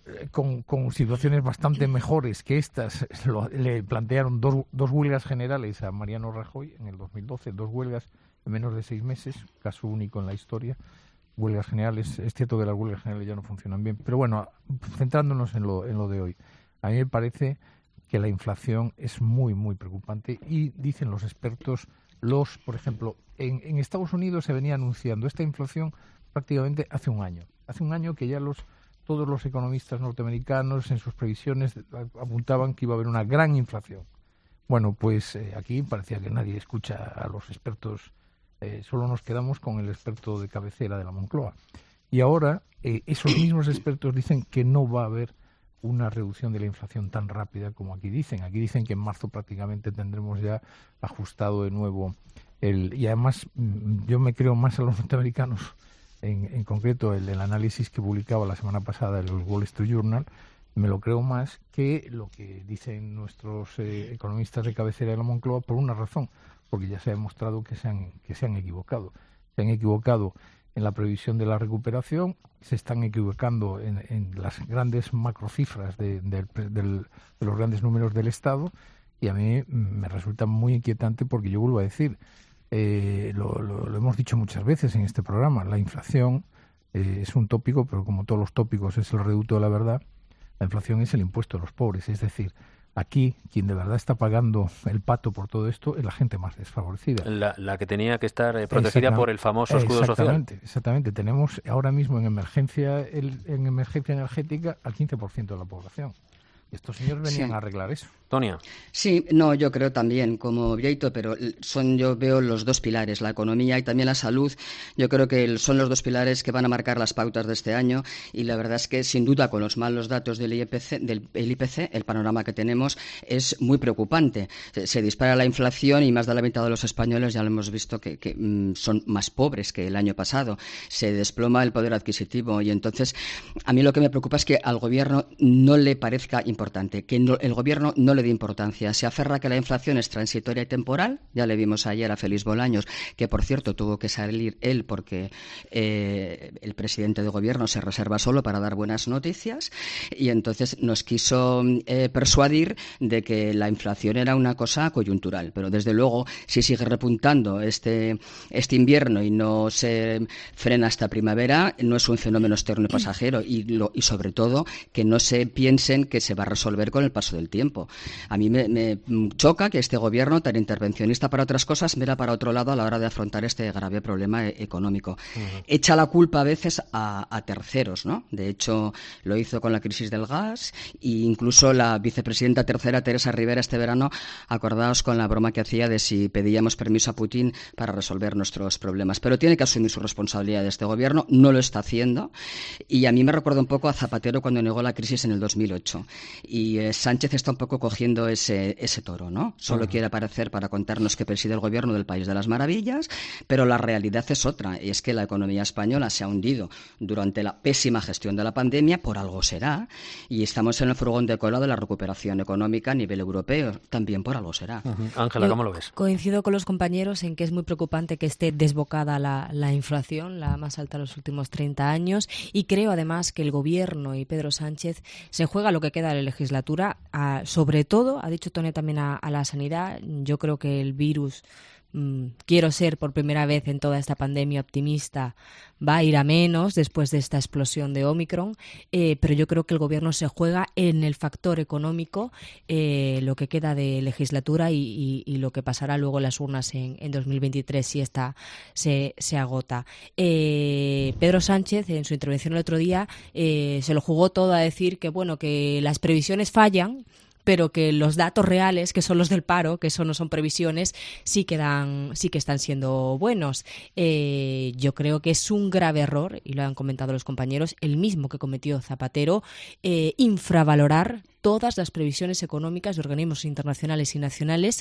con, con situaciones bastante mejores que estas. Lo, le plantearon dos, dos huelgas generales a Mariano Rajoy en el dos mil doce, dos huelgas en menos de seis meses, caso único en la historia. Huelgas generales, es cierto que las huelgas generales ya no funcionan bien, pero bueno, centrándonos en lo, en lo de hoy, a mí me parece que la inflación es muy, muy preocupante y dicen los expertos, los, por ejemplo, en, en Estados Unidos se venía anunciando esta inflación prácticamente hace un año. Hace un año que ya los todos los economistas norteamericanos en sus previsiones apuntaban que iba a haber una gran inflación. Bueno, pues eh, aquí parecía que nadie escucha a los expertos, eh, solo nos quedamos con el experto de cabecera de la Moncloa. Y ahora eh, esos mismos expertos dicen que no va a haber una reducción de la inflación tan rápida como aquí dicen. Aquí dicen que en marzo prácticamente tendremos ya ajustado de nuevo el... Y además yo me creo más a los norteamericanos, en, en concreto el, el análisis que publicaba la semana pasada el Wall Street Journal, me lo creo más que lo que dicen nuestros eh, economistas de cabecera de la Moncloa, por una razón, porque ya se ha demostrado que se han, que se han equivocado. Se han equivocado en la previsión de la recuperación, se están equivocando en, en las grandes macrocifras de, de, del, de los grandes números del Estado, y a mí me resulta muy inquietante porque yo vuelvo a decir, eh, lo, lo, lo hemos dicho muchas veces en este programa, la inflación eh, es un tópico, pero como todos los tópicos es el reducto de la verdad. La inflación es el impuesto a los pobres, es decir, aquí quien de verdad está pagando el pato por todo esto es la gente más desfavorecida. La, la que tenía que estar eh, protegida por el famoso escudo exactamente, social. Exactamente. Tenemos ahora mismo en emergencia el, en emergencia energética al quince por ciento de la población. Estos señores venían sí. a arreglar eso. Tonia. Sí, no, yo creo también, como Vieito, pero son, yo veo los dos pilares, la economía y también la salud. Yo creo que son los dos pilares que van a marcar las pautas de este año, y la verdad es que, sin duda, con los malos datos del I P C, del el I P C, el panorama que tenemos es muy preocupante. Se, se dispara la inflación y más de la mitad de los españoles, ya lo hemos visto, que, que mm, son más pobres que el año pasado. Se desploma el poder adquisitivo y entonces a mí lo que me preocupa es que al Gobierno no le parezca importante, que no, el Gobierno no le dé importancia. Se aferra a que la inflación es transitoria y temporal. Ya le vimos ayer a Félix Bolaños, que por cierto tuvo que salir él porque eh, el presidente de Gobierno se reserva solo para dar buenas noticias, y entonces nos quiso eh, persuadir de que la inflación era una cosa coyuntural. Pero desde luego, si sigue repuntando este, este invierno y no se frena hasta primavera, no es un fenómeno externo y pasajero, y, lo, y sobre todo que no se piensen que se va a resolver con el paso del tiempo. A mí me, me choca que este Gobierno, tan intervencionista para otras cosas, mira para otro lado a la hora de afrontar este grave problema e- económico. Uh-huh. Echa la culpa a veces a, a terceros, ¿no? De hecho, lo hizo con la crisis del gas, e incluso la vicepresidenta tercera, Teresa Rivera, este verano, acordaos con la broma que hacía de si pedíamos permiso a Putin para resolver nuestros problemas. Pero tiene que asumir su responsabilidad de este Gobierno, no lo está haciendo, y a mí me recuerda un poco a Zapatero cuando negó la crisis en el dos mil ocho. Y eh, Sánchez está un poco cogiendo ese, ese toro, ¿no? Solo uh-huh. quiere aparecer para contarnos que preside el Gobierno del País de las Maravillas, pero la realidad es otra, y es que la economía española se ha hundido durante la pésima gestión de la pandemia, por algo será, y estamos en el furgón de cola de la recuperación económica a nivel europeo, también por algo será. Ángela, uh-huh. ¿cómo lo ves? Coincido con los compañeros en que es muy preocupante que esté desbocada la, la inflación, la más alta de los últimos treinta años, y creo además que el Gobierno y Pedro Sánchez se juega lo que queda de la legislatura, a, sobre todo, ha dicho Tony también, a, a la sanidad. Yo creo que el virus, mmm, quiero ser por primera vez en toda esta pandemia optimista, va a ir a menos después de esta explosión de Omicron, eh, pero yo creo que el Gobierno se juega en el factor económico, eh, lo que queda de legislatura y, y, y lo que pasará luego en las urnas en, en dos mil veintitrés si esta se, se agota. Eh, Pedro Sánchez, en su intervención el otro día, eh, se lo jugó todo a decir que, bueno, que las previsiones fallan, pero que los datos reales, que son los del paro, que eso no son previsiones, sí que, dan, sí que están siendo buenos. Eh, yo creo que es un grave error, y lo han comentado los compañeros, el mismo que cometió Zapatero, eh, infravalorar todas las previsiones económicas de organismos internacionales y nacionales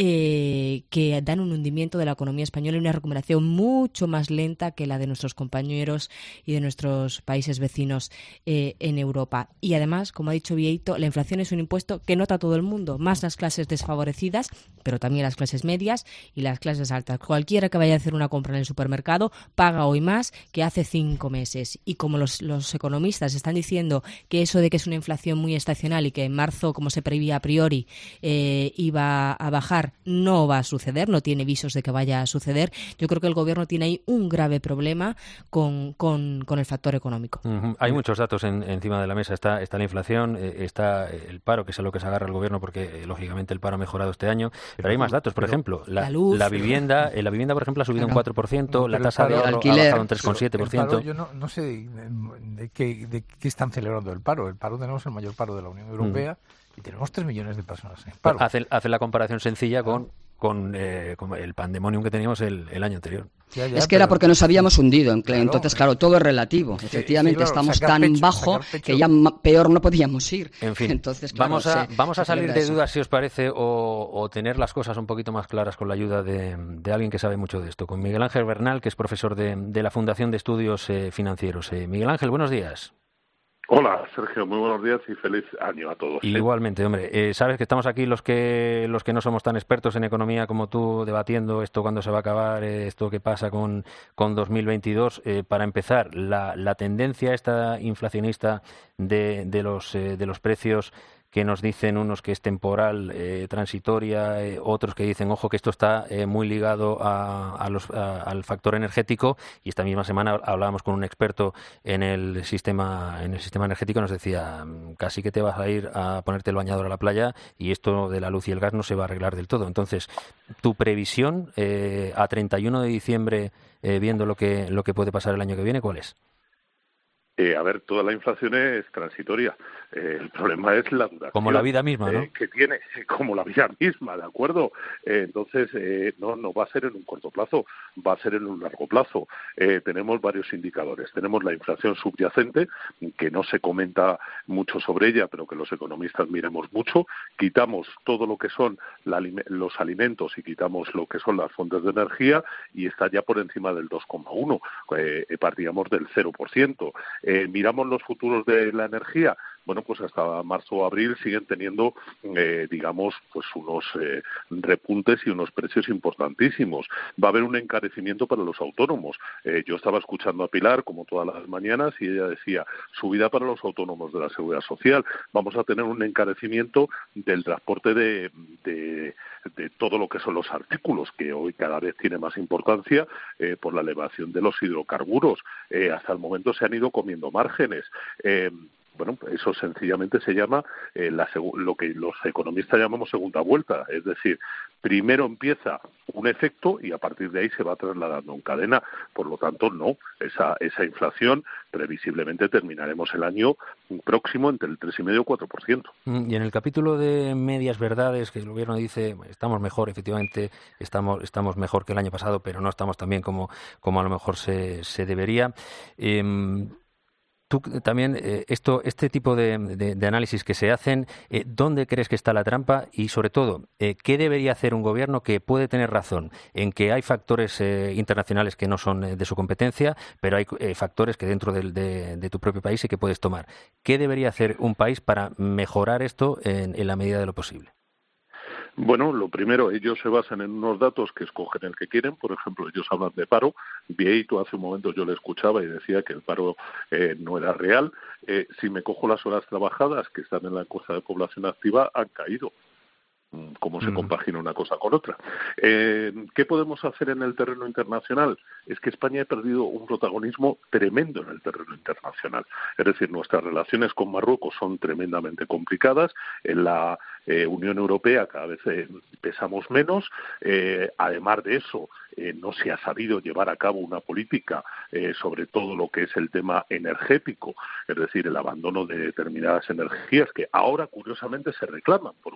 eh, que dan un hundimiento de la economía española y una recuperación mucho más lenta que la de nuestros compañeros y de nuestros países vecinos eh, en Europa. Y además, como ha dicho Vieito, la inflación es un impuesto que nota todo el mundo, más las clases desfavorecidas, pero también las clases medias y las clases altas. Cualquiera que vaya a hacer una compra en el supermercado paga hoy más que hace cinco meses. Y como los, los economistas están diciendo que eso de que es una inflación muy estacional y que en marzo, como se preveía a priori, eh, iba a bajar, no va a suceder, no tiene visos de que vaya a suceder, yo creo que el Gobierno tiene ahí un grave problema con, con, con el factor económico. Uh-huh. Hay muchos datos en, encima de la mesa. Está, está la inflación, eh, está el paro, que es a lo que se agarra el Gobierno, porque eh, lógicamente el paro ha mejorado este año. Pero hay más datos, por pero, ejemplo, la, la, luz, la vivienda, eh, la vivienda, por ejemplo, ha subido claro. un cuatro por ciento, la tasa de ahorro alquiler, ha bajado un tres coma siete por ciento. Yo no, no sé de, de, qué, de qué están celebrando el paro. El paro tenemos el mayor paro de la Unión Europea mm. y tenemos tres millones de personas en paro. Hace, hace la comparación sencilla con con, eh, con el pandemonium que teníamos el, el año anterior. Ya, ya, es que era porque nos habíamos hundido, claro, entonces claro, todo es relativo. Sí, Efectivamente, sí, claro, estamos tan pecho, bajo que ya peor no podíamos ir. En fin, entonces, claro, vamos a, se, vamos a salir de eso. dudas, si os parece, o, o tener las cosas un poquito más claras con la ayuda de, de alguien que sabe mucho de esto, con Miguel Ángel Bernal, que es profesor de, de la Fundación de Estudios eh, Financieros. Eh, Miguel Ángel, buenos días. Hola, Sergio, muy buenos días y feliz año a todos. Igualmente, hombre. Eh, sabes que estamos aquí los que los que no somos tan expertos en economía como tú, debatiendo esto cuándo se va a acabar, eh, esto que pasa con, con dos mil veintidós. Eh, para empezar, la, la tendencia esta inflacionista de, de, los, eh, de los precios, que nos dicen unos que es temporal, eh, transitoria, eh, otros que dicen, ojo, que esto está eh, muy ligado a, a los, a, al factor energético. Y esta misma semana hablábamos con un experto en el sistema en el sistema energético, nos decía, casi que te vas a ir a ponerte el bañador a la playa y esto de la luz y el gas no se va a arreglar del todo. Entonces, tu previsión eh, a treinta y uno de diciembre, eh, viendo lo que lo que puede pasar el año que viene, ¿cuál es? Eh, a ver, toda la inflación es transitoria. Eh, el problema es la duración. Como la vida misma, ¿no? Eh, que tiene, como la vida misma, ¿de acuerdo? Eh, entonces, eh, no, no va a ser en un corto plazo, va a ser en un largo plazo. Eh, tenemos varios indicadores. Tenemos la inflación subyacente, que no se comenta mucho sobre ella, pero que los economistas miramos mucho. Quitamos todo lo que son la, los alimentos y quitamos lo que son las fuentes de energía y está ya por encima del dos coma uno. Eh, partíamos del cero por ciento. Eh, miramos los futuros de la energía. Bueno, pues hasta marzo o abril siguen teniendo, eh, digamos, pues unos eh, repuntes y unos precios importantísimos. Va a haber un encarecimiento para los autónomos. Eh, yo estaba escuchando a Pilar, como todas las mañanas, y ella decía, subida para los autónomos de la Seguridad Social. Vamos a tener un encarecimiento del transporte de, de, de todo lo que son los artículos, que hoy cada vez tiene más importancia eh, por la elevación de los hidrocarburos. Eh, hasta el momento se han ido comiendo márgenes. Eh, Bueno, eso sencillamente se llama eh, la seg- lo que los economistas llamamos segunda vuelta. Es decir, primero empieza un efecto y a partir de ahí se va trasladando en cadena. Por lo tanto, no, esa, esa inflación previsiblemente terminaremos el año próximo entre el tres coma cinco y cuatro por ciento. Y en el capítulo de medias verdades, que el gobierno dice, estamos mejor, efectivamente, estamos estamos mejor que el año pasado, pero no estamos tan bien como, como a lo mejor se, se debería. Eh, Tú también, eh, esto, este tipo de, de, de análisis que se hacen, eh, ¿dónde crees que está la trampa? Y sobre todo, eh, ¿qué debería hacer un gobierno que puede tener razón en que hay factores eh, internacionales que no son eh, de su competencia, pero hay eh, factores que dentro de, de, de tu propio país sí que puedes tomar? ¿Qué debería hacer un país para mejorar esto en, en la medida de lo posible? Bueno, lo primero, ellos se basan en unos datos que escogen el que quieren. Por ejemplo, ellos hablan de paro. Vieito, hace un momento yo le escuchaba y decía que el paro eh, no era real. Eh, si me cojo las horas trabajadas que están en la encuesta de población activa, han caído. ¿Cómo se compagina una cosa con otra? Eh, ¿Qué podemos hacer en el terreno internacional? Es que España ha perdido un protagonismo tremendo en el terreno internacional. Es decir, nuestras relaciones con Marruecos son tremendamente complicadas. En la eh, Unión Europea cada vez eh, pesamos menos. Eh, además de eso, eh, no se ha sabido llevar a cabo una política eh, sobre todo lo que es el tema energético, es decir, el abandono de determinadas energías que ahora, curiosamente, se reclaman por,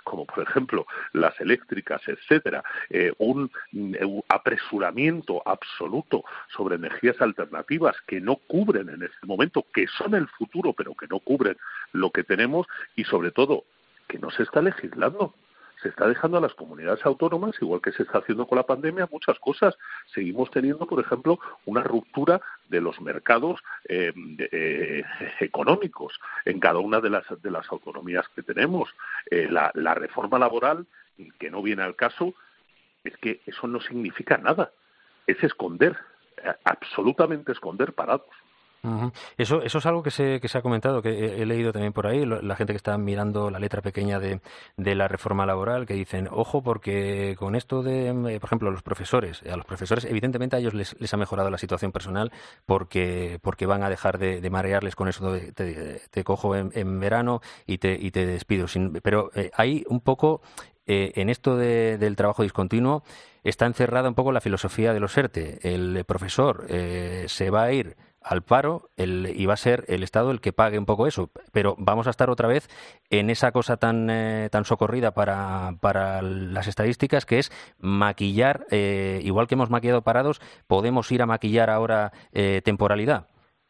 como por ejemplo las eléctricas, etcétera, eh, un, un apresuramiento absoluto sobre energías alternativas que no cubren en este momento, que son el futuro, pero que no cubren lo que tenemos, y sobre todo que no se está legislando. Se está dejando a las comunidades autónomas, igual que se está haciendo con la pandemia, muchas cosas. Seguimos teniendo, por ejemplo, una ruptura de los mercados eh, eh, económicos en cada una de las de las autonomías que tenemos. Eh, la, la reforma laboral, que no viene al caso, es que eso no significa nada. Es esconder, absolutamente esconder parados. Uh-huh. Eso, eso es algo que se, que se ha comentado, que he, he leído también por ahí, lo, la gente que está mirando la letra pequeña de, de la reforma laboral, que dicen, ojo, porque con esto de, eh, por ejemplo, los profesores, a los profesores, evidentemente a ellos les, les ha mejorado la situación personal porque, porque van a dejar de, de marearles con eso de te, te cojo en, en verano y te, y te despido. Sin, pero eh, hay un poco... Eh, en esto de, del trabajo discontinuo está encerrada un poco la filosofía de los ERTE. El profesor eh, se va a ir al paro el, y va a ser el Estado el que pague un poco eso, pero vamos a estar otra vez en esa cosa tan eh, tan socorrida para, para las estadísticas, que es maquillar, eh, igual que hemos maquillado parados, podemos ir a maquillar ahora eh, temporalidad.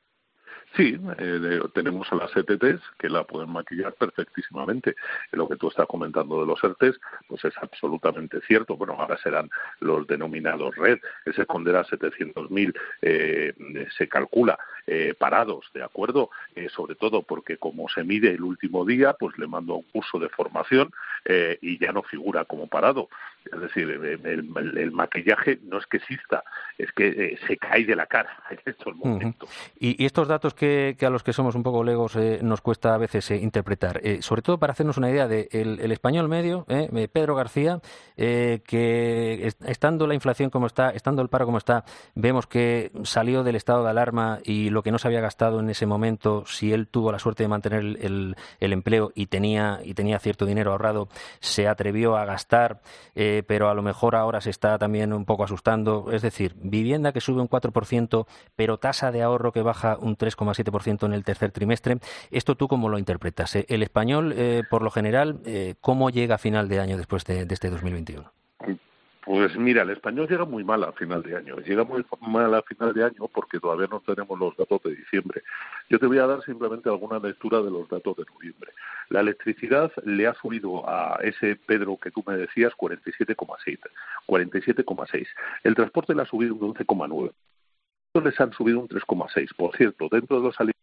Sí, eh, tenemos a las E T Ts que la pueden maquillar perfectísimamente. Lo que tú estás comentando de los ERTEs, pues es absolutamente cierto. Bueno, ahora serán los denominados red. Ese esconderá setecientos mil, eh, se calcula, eh, parados, ¿de acuerdo? Eh, sobre todo porque como se mide el último día, pues le mando a un curso de formación eh, y ya no figura como parado. Es decir, el, el, el maquillaje no es que exista, es que eh, se cae de la cara en estos momentos. Uh-huh. Y, y estos datos que, que a los que somos un poco legos eh, nos cuesta a veces eh, interpretar, eh, sobre todo para hacernos una idea de el, el español medio, eh, Pedro García, eh, que est- estando la inflación como está, estando el paro como está, vemos que salió del estado de alarma y lo que no se había gastado en ese momento, si él tuvo la suerte de mantener el, el, el empleo y tenía y tenía cierto dinero ahorrado, se atrevió a gastar, eh, pero a lo mejor ahora se está también un poco asustando. Es decir, vivienda que sube un cuatro por ciento, pero tasa de ahorro que baja un tres coma siete por ciento en el tercer trimestre. ¿Esto tú cómo lo interpretas? El español, eh, por lo general, eh, ¿cómo llega a final de año después de, de este dos mil veintiuno? Pues mira, el español llega muy mal a final de año. Llega muy mal a final de año porque todavía no tenemos los datos de diciembre. Yo te voy a dar simplemente alguna lectura de los datos de noviembre. La electricidad le ha subido a ese Pedro que tú me decías cuarenta y siete coma seis. cuarenta y siete coma seis. El transporte le ha subido un once coma nueve. Les han subido un tres coma seis. Por cierto, dentro de los alimentos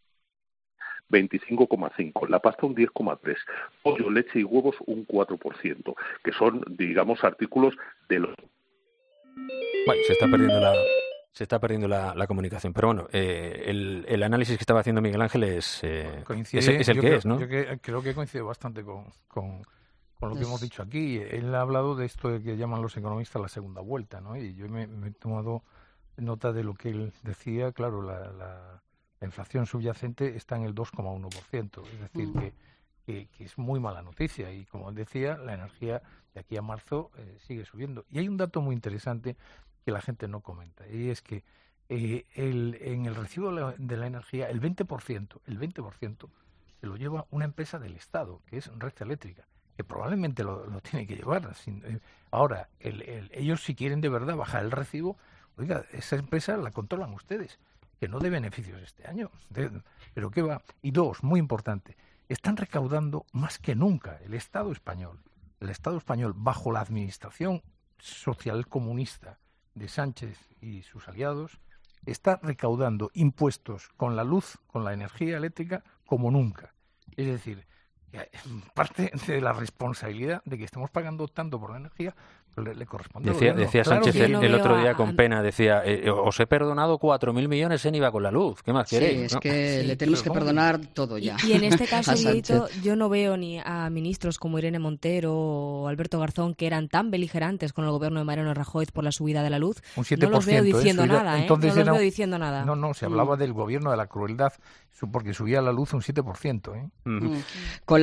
veinticinco coma cinco, la pasta un diez coma tres, pollo, leche y huevos un cuatro por ciento, que son, digamos, artículos de los... Bueno, se está perdiendo la se está perdiendo la, la comunicación, pero bueno, eh, el, el análisis que estaba haciendo Miguel Ángel es, eh, Coincide, es, es el yo que creo, es, ¿no? Yo que, creo que coincide bastante con, con, con lo que hemos dicho aquí. Él ha hablado de esto de que llaman los economistas la segunda vuelta, ¿no? Y yo me, me he tomado nota de lo que él decía. Claro, la... la La inflación subyacente está en el dos coma uno por ciento, es decir, que, que, que es muy mala noticia. Y como decía, la energía de aquí a marzo eh, sigue subiendo. Y hay un dato muy interesante que la gente no comenta, y es que eh, el, en el recibo de la, de la energía, el veinte por ciento, el veinte por ciento se lo lleva una empresa del Estado, que es Red Eléctrica, que probablemente lo, lo tiene que llevar. Sin, eh, ahora, el, el, ellos si quieren de verdad bajar el recibo, oiga, esa empresa la controlan ustedes, que no dé beneficios este año. De, pero ¿qué va? Y dos, muy importante, están recaudando más que nunca. El Estado español, el Estado español bajo la administración social comunista de Sánchez y sus aliados, está recaudando impuestos con la luz, con la energía eléctrica, como nunca. Es decir, parte de la responsabilidad de que estemos pagando tanto por la energía le, le corresponde decía, al gobierno. decía Claro Sánchez que el, no el otro día a... con pena, decía, eh, os he perdonado cuatro mil millones en I V A con la luz, ¿qué más queréis? Sí, es ¿no? que Sí, le tenemos que perdonar todo ya. Y, y en este caso, a Dieguito, Sánchez. yo no veo ni a ministros como Irene Montero o Alberto Garzón, que eran tan beligerantes con el gobierno de Mariano Rajoy por la subida de la luz. Un siete no por los veo ciento, diciendo ¿eh? Subida, nada, ¿eh? entonces No los era- veo diciendo nada. No, no, se Mm. hablaba del gobierno de la crueldad, su- porque subía la luz un siete por ciento. ¿eh? Mm. Con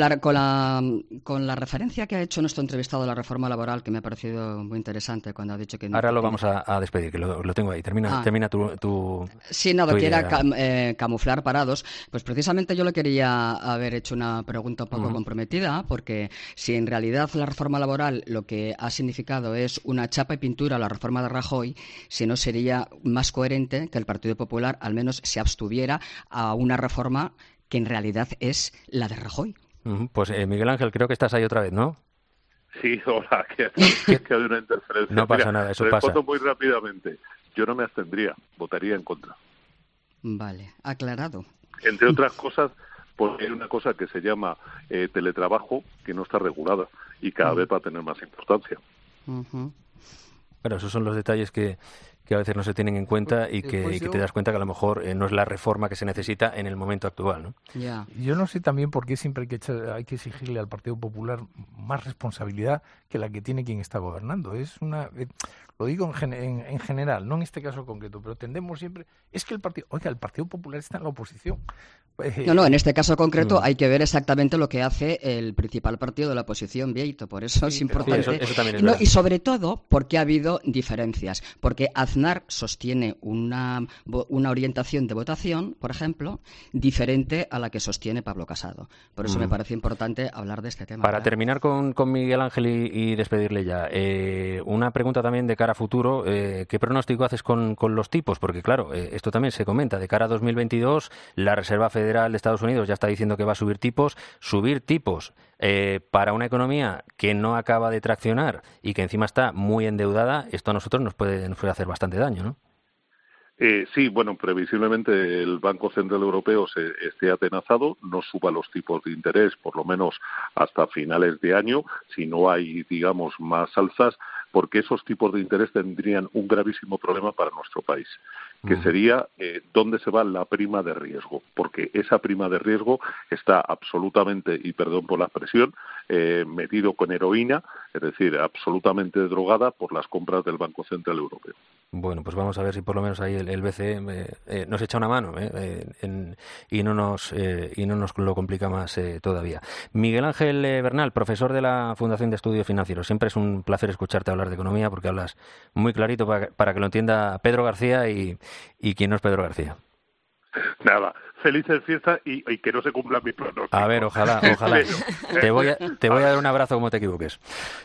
la, con, la, con la referencia que ha hecho nuestro entrevistado a la reforma laboral, que me ha parecido muy interesante cuando ha dicho que... Ahora lo vamos a, a despedir, que lo, lo tengo ahí. Termina, ah. termina tu, tu Sí, nada, tu que idea. era cam, eh, camuflar parados. Pues precisamente yo le quería haber hecho una pregunta un poco uh-huh. comprometida, porque si en realidad la reforma laboral lo que ha significado es una chapa y pintura a la reforma de Rajoy, si no sería más coherente que el Partido Popular al menos se abstuviera a una reforma que en realidad es la de Rajoy. Uh-huh. Pues eh, Miguel Ángel, creo que estás ahí otra vez, ¿no? Sí, hola, que, que hay una interferencia. No pasa Mira, nada, eso respondo pasa. muy rápidamente. Yo no me abstendría, votaría en contra. Vale, aclarado. Entre otras cosas, porque hay una cosa que se llama eh, teletrabajo que no está regulada y cada uh-huh. vez va a tener más importancia. Uh-huh. Bueno, esos son los detalles que, que a veces no se tienen en cuenta y que, pues yo... y que te das cuenta que a lo mejor eh, no es la reforma que se necesita en el momento actual, ¿no? Yeah. Yo no sé también por qué siempre hay que, echar, hay que exigirle al Partido Popular más responsabilidad que la que tiene quien está gobernando. Es una... Eh, lo digo en, gen, en, en general, no en este caso concreto, pero tendemos siempre... Es que el Partido... Oiga, el Partido Popular está en la oposición. Eh, no, no, en este caso concreto no. hay que ver exactamente lo que hace el principal partido de la oposición, Bieito. Por eso sí, es importante. Sí, eso, eso también es no, y sobre todo porque ha habido diferencias. Porque Aznar sostiene una, una orientación de votación, por ejemplo, diferente a la que sostiene Pablo Casado. Por eso mm. me parece importante hablar de este tema. Para ¿verdad? terminar con, con Miguel Ángel y, y despedirle ya, eh, una pregunta también de cara a futuro. Eh, ¿Qué pronóstico haces con, con los tipos? Porque claro, eh, esto también se comenta. De cara a dos mil veintidós, la Reserva Federal de Estados Unidos ya está diciendo que va a subir tipos. Subir tipos eh, para una economía que no acaba de traccionar y que encima está muy endeudada, esto a nosotros nos puede, nos puede hacer bastante daño, ¿no? Eh, sí, bueno, previsiblemente el Banco Central Europeo se esté atenazado, no suba los tipos de interés por lo menos hasta finales de año, si no hay, digamos, más alzas, porque esos tipos de interés tendrían un gravísimo problema para nuestro país, que sería eh, dónde se va la prima de riesgo, porque esa prima de riesgo está absolutamente, y perdón por la expresión, eh, metido con heroína, es decir, absolutamente drogada por las compras del Banco Central Europeo. Bueno, pues vamos a ver si por lo menos ahí el, el B C E eh, eh, nos echa una mano eh, eh, en, y no nos eh, y no nos lo complica más eh, todavía. Miguel Ángel eh, Bernal, profesor de la Fundación de Estudios Financieros. Siempre es un placer escucharte hablar de economía porque hablas muy clarito para, para que lo entienda Pedro García y, y quien no es Pedro García. Nada, felices fiestas y, y que no se cumplan mis pronósticos. A ver, ojalá, ojalá. te voy a, te voy a dar un abrazo como te equivoques.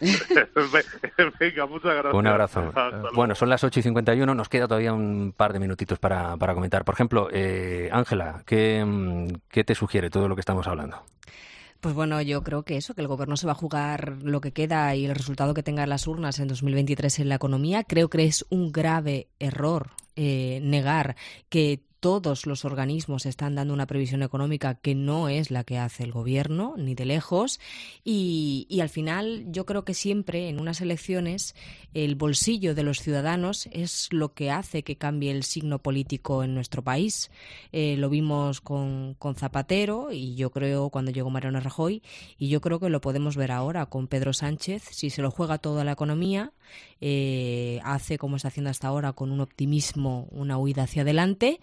Venga, muchas gracias. Un abrazo. Bueno, son las ocho y cincuenta y uno, nos queda todavía un par de minutitos para, para comentar. Por ejemplo, Ángela, eh, ¿qué, ¿qué te sugiere todo lo que estamos hablando? Pues bueno, yo creo que eso, que el gobierno se va a jugar lo que queda y el resultado que tengan las urnas en dos mil veintitrés en la economía. Creo que es un grave error eh, negar que todos los organismos están dando una previsión económica que no es la que hace el gobierno, ni de lejos, y, y al final yo creo que siempre en unas elecciones el bolsillo de los ciudadanos es lo que hace que cambie el signo político en nuestro país. Eh, lo vimos con, con Zapatero y yo creo cuando llegó Mariano Rajoy, y yo creo que lo podemos ver ahora con Pedro Sánchez. Si se lo juega toda la economía, eh, hace como está haciendo hasta ahora con un optimismo, una huida hacia adelante,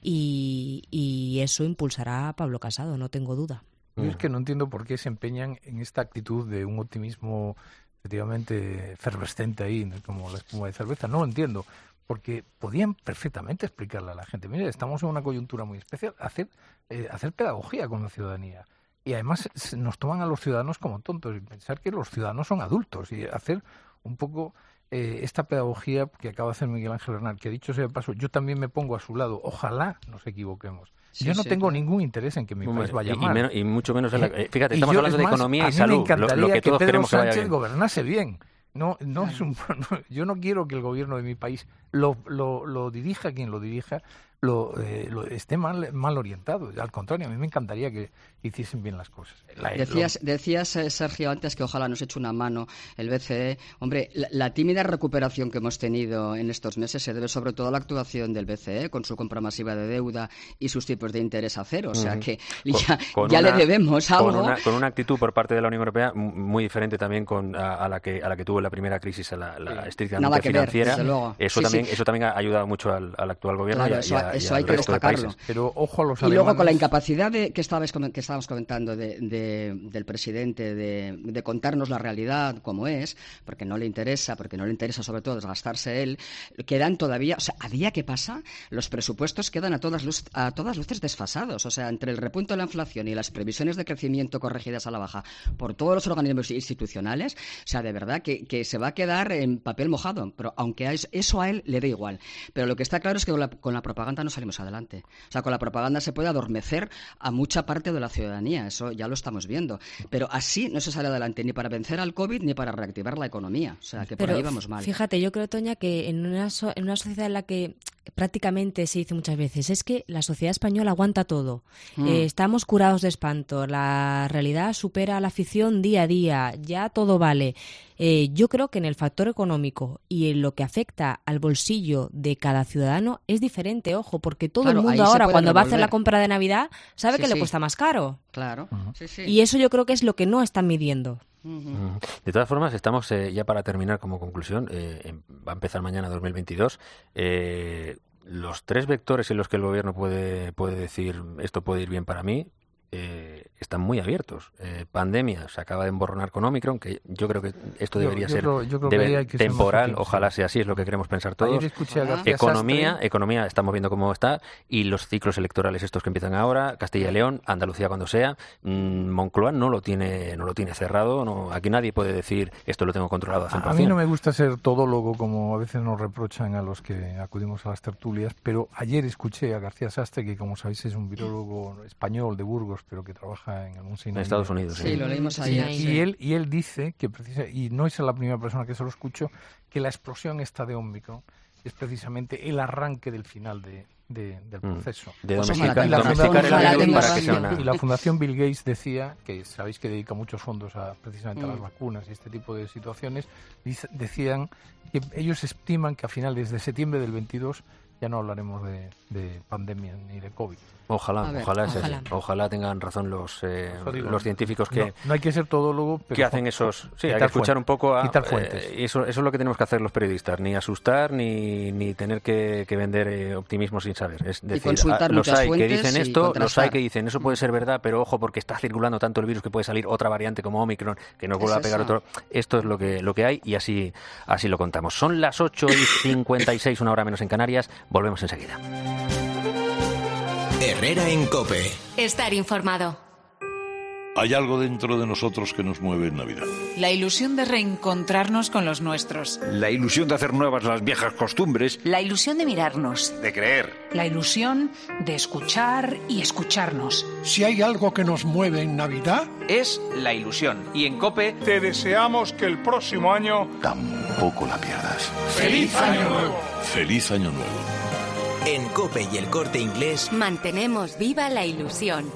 y, y eso impulsará a Pablo Casado, no tengo duda. Yo es que no entiendo por qué se empeñan en esta actitud de un optimismo efectivamente efervescente ahí, como la espuma de cerveza. No lo entiendo, porque podían perfectamente explicarle a la gente, mire, estamos en una coyuntura muy especial, hacer, eh, hacer pedagogía con la ciudadanía. Y además nos toman a los ciudadanos como tontos y pensar que los ciudadanos son adultos y hacer un poco eh, esta pedagogía que acaba de hacer Miguel Ángel Bernal, que dicho sea de paso, yo también me pongo a su lado. Ojalá nos equivoquemos. Sí, yo no sí, tengo claro. ningún interés en que mi país vaya y, mal. Y, menos, y mucho menos en la... Eh, fíjate, estamos yo, hablando de más, economía y salud. Me encantaría lo, lo que, que todos Pedro queremos Sánchez que vaya bien. gobernase bien. No, no es un, no, yo no quiero que el gobierno de mi país lo, lo, lo dirija quien lo dirija, lo, eh, lo esté mal, mal orientado. Al contrario, a mí me encantaría que hiciesen bien las cosas. La, decías, lo... decías eh, Sergio, antes que ojalá nos eche una mano el B C E. Hombre, la, la tímida recuperación que hemos tenido en estos meses se debe sobre todo a la actuación del B C E con su compra masiva de deuda y sus tipos de interés a cero. O sea que con, ya, con ya una, le debemos algo. Con una, con una actitud por parte de la Unión Europea muy diferente también con, a, a, la, que, a la que tuvo la primera crisis, a la, la estrictamente Nada que financiera. Ver, desde luego. Eso, sí, también, sí. eso también ha ayudado mucho al, al actual gobierno. Claro, y, eso, a, eso y hay al que resto de destacarlo. países. Pero ojo a los Y alemanes. luego con la incapacidad de, que, estabas, que estábamos comentando de, de, del presidente de, de contarnos la realidad como es, porque no le interesa, porque no le interesa sobre todo desgastarse él, quedan todavía, o sea, a día que pasa, los presupuestos quedan a todas, luz, a todas luces desfasados. O sea, entre el repunto de la inflación y las previsiones de crecimiento corregidas a la baja por todos los organismos institucionales, o sea, de verdad que, que se va a quedar en papel mojado. Pero aunque a eso, eso a él le da igual. Pero lo que está claro es que con la, con la propaganda no salimos adelante. O sea, con la propaganda se puede adormecer a mucha parte de la ciudadanía. Eso ya lo estamos viendo. Pero así no se sale adelante ni para vencer al COVID ni para reactivar la economía. O sea, que por Pero ahí vamos mal. Fíjate, yo creo, Toña, que en una, so- en una sociedad en la que prácticamente se dice muchas veces, es que la sociedad española aguanta todo. Mm. Eh, estamos curados de espanto, la realidad supera a la ficción día a día, ya todo vale. Eh, yo creo que en el factor económico y en lo que afecta al bolsillo de cada ciudadano es diferente, ojo, porque todo Claro, el ahí mundo se ahora puede cuando va a hacer revolver. la compra de Navidad sabe Sí, que le sí. cuesta más caro. Claro. Sí, sí. Y eso yo creo que es lo que no están midiendo. Mm. De todas formas, estamos eh, ya para terminar como conclusión, eh, em- va a empezar mañana dos mil veintidós, eh, los tres vectores en los que el gobierno puede, puede decir esto puede ir bien para mí, eh, están muy abiertos. Eh, pandemia, se acaba de emborronar con Omicron, que yo creo que esto Yo- debería yo ser creo- yo creo que debe- ahí hay que ser más temporal, optimistas. ojalá sea así, es lo que queremos pensar todos. Ayer escuché a García Economía, Sastre. economía, estamos viendo cómo está, y los ciclos electorales estos que empiezan ahora, Castilla y León, Andalucía cuando sea, mm, Moncloa no lo tiene, no lo tiene cerrado, no, aquí nadie puede decir esto lo tengo controlado al cien por A cien. mí no me gusta ser todólogo, como a veces nos reprochan a los que acudimos a las tertulias, pero ayer escuché a García Sastre, que como sabéis es un virólogo español de Burgos, pero que trabaja en el Mount Sinai. En Estados Unidos, sí. Sí, lo leímos ayer. Y, sí. y él, y él dice, que precisa, y no es la primera persona que se lo escucho, que la explosión esta de Omicron es precisamente el arranque del final de, de- del Mm. proceso. De Pues domesticar, ojalá tenga domesticar razón, el ojalá virus tenga para que sea razón. una... Y la Fundación Bill Gates decía, que sabéis que dedica muchos fondos a precisamente a las Mm. vacunas y este tipo de situaciones, dice- decían que ellos estiman que a finales de septiembre del veintidós ya no hablaremos de, de pandemia ni de COVID. Ojalá, A ver, ojalá, sea ojalá. así. Ojalá tengan razón los eh, Eso digo, los científicos que, no, no hay que ser todólogo, pero que hacen esos... Sí, hay quitar que escuchar fuentes, un poco a... quitar eh, fuentes. y eso, eso es lo que tenemos que hacer los periodistas, ni asustar ni, ni tener que, que vender eh, optimismo sin saber. Es decir, consultar ah, los muchas hay que fuentes dicen y esto, los hay contrastar. que dicen eso puede ser verdad, pero ojo porque está circulando tanto el virus que puede salir otra variante como Omicron, que nos vuelva Es a pegar eso. otro... Esto es lo que, lo que hay y así, así lo contamos. Son las ocho y cincuenta y seis, una hora menos en Canarias. Volvemos enseguida. Herrera en COPE. Estar informado. Hay algo dentro de nosotros que nos mueve en Navidad. La ilusión de reencontrarnos con los nuestros. La ilusión de hacer nuevas las viejas costumbres. La ilusión de mirarnos. De creer. La ilusión de escuchar y escucharnos. Si hay algo que nos mueve en Navidad, Es la ilusión. Y en COPE te deseamos que el próximo año... Tampoco la pierdas. ¡Feliz Año Nuevo! Feliz Año Nuevo. En COPE y El Corte Inglés. Mantenemos viva la ilusión.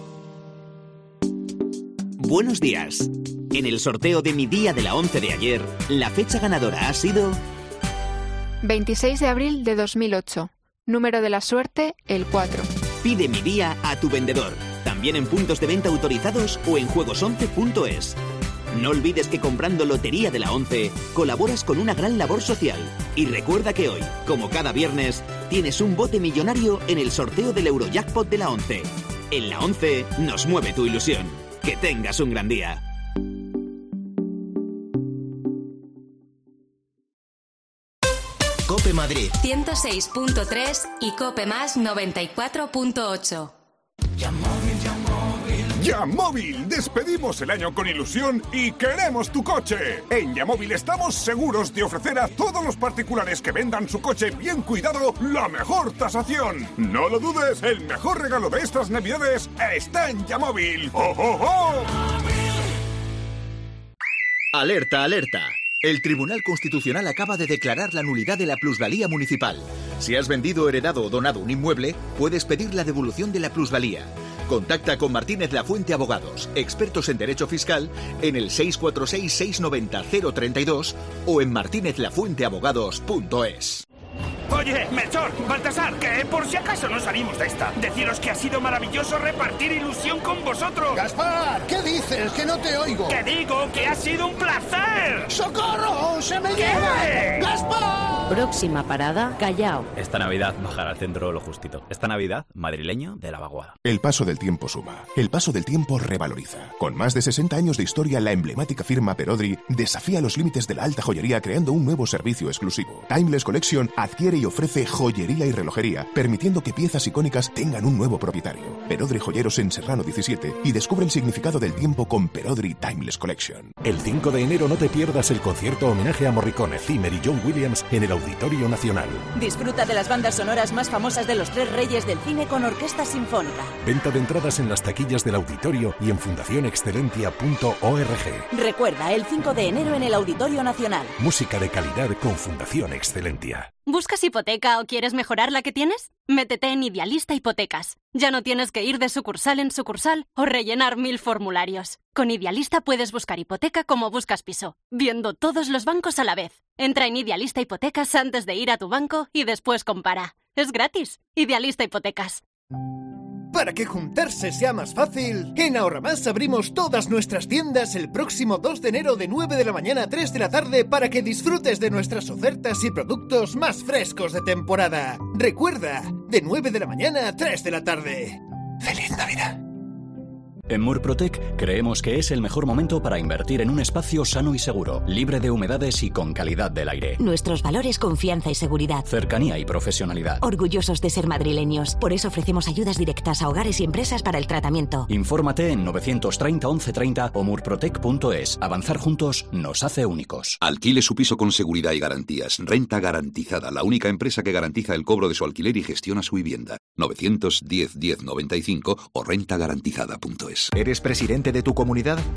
Buenos días. En el sorteo de mi día de la once de ayer, la fecha ganadora ha sido veintiséis de abril de dos mil ocho. Número de la suerte, el cuatro. Pide mi día a tu vendedor. También en puntos de venta autorizados o en juegos once punto es. No olvides que comprando Lotería de la once colaboras con una gran labor social. Y recuerda que hoy, como cada viernes, tienes un bote millonario en el sorteo del Eurojackpot de la once. En la once nos mueve tu ilusión. Que tengas un gran día. COPE Madrid. ciento seis punto tres y COPE Más noventa y cuatro punto ocho. Yamóvil, despedimos el año con ilusión y queremos tu coche. En Yamóvil estamos seguros de ofrecer a todos los particulares que vendan su coche bien cuidado la mejor tasación. No lo dudes, el mejor regalo de estas navidades está en Yamóvil. ¡Oh, oh, oh! Alerta, alerta. El Tribunal Constitucional acaba de declarar la nulidad de la plusvalía municipal. Si has vendido, heredado o donado un inmueble, puedes pedir la devolución de la plusvalía. Contacta con Martínez Lafuente Abogados, expertos en derecho fiscal, en el seis cuatro seis, seis nueve cero, cero tres dos o en martínez lafuente abogados punto es. Oye, Melchor, Baltasar, que por si acaso no salimos de esta, deciros que ha sido maravilloso repartir ilusión con vosotros. Gaspar, ¿qué dices? Que no te oigo. Que digo que ha sido un placer. ¡Socorro! ¡Se me ¿Qué? lleva! ¡Gaspar! Próxima parada, Callao. Esta Navidad bajar al centro lo justito. Esta Navidad, madrileño de la vaguada. El paso del tiempo suma. El paso del tiempo revaloriza. Con más de sesenta años de historia, la emblemática firma Perodri desafía los límites de la alta joyería creando un nuevo servicio exclusivo. Timeless Collection adquiere y ofrece joyería y relojería, permitiendo que piezas icónicas tengan un nuevo propietario. Perodri Joyeros en Serrano diecisiete y descubre el significado del tiempo con Perodri Timeless Collection. El cinco de enero no te pierdas el concierto homenaje a Morricone, Zimmer y John Williams en el Auditorio Nacional. Disfruta de las bandas sonoras más famosas de los tres reyes del cine con orquesta sinfónica. Venta de entradas en las taquillas del auditorio y en fundación excelentia punto org. Recuerda, el cinco de enero en el Auditorio Nacional. Música de calidad con Fundación Excelentia. ¿Buscas hipoteca o quieres mejorar la que tienes? Métete en Idealista Hipotecas. Ya no tienes que ir de sucursal en sucursal o rellenar mil formularios. Con Idealista puedes buscar hipoteca como buscas piso, viendo todos los bancos a la vez. Entra en Idealista Hipotecas antes de ir a tu banco y después compara. Es gratis. Idealista Hipotecas. Para que juntarse sea más fácil, en Ahorramás abrimos todas nuestras tiendas el próximo dos de enero de nueve de la mañana a tres de la tarde para que disfrutes de nuestras ofertas y productos más frescos de temporada. Recuerda, de nueve de la mañana a tres de la tarde. ¡Feliz Navidad! En Murprotec creemos que es el mejor momento para invertir en un espacio sano y seguro, libre de humedades y con calidad del aire. Nuestros valores: confianza y seguridad. Cercanía y profesionalidad. Orgullosos de ser madrileños. Por eso ofrecemos ayudas directas a hogares y empresas para el tratamiento. Infórmate en novecientos treinta once treinta o murprotec punto es. Avanzar juntos nos hace únicos. Alquile su piso con seguridad y garantías. Renta Garantizada, la única empresa que garantiza el cobro de su alquiler y gestiona su vivienda. novecientos diez diez noventa y cinco o renta garantizada punto es. ¿Eres presidente de tu comunidad?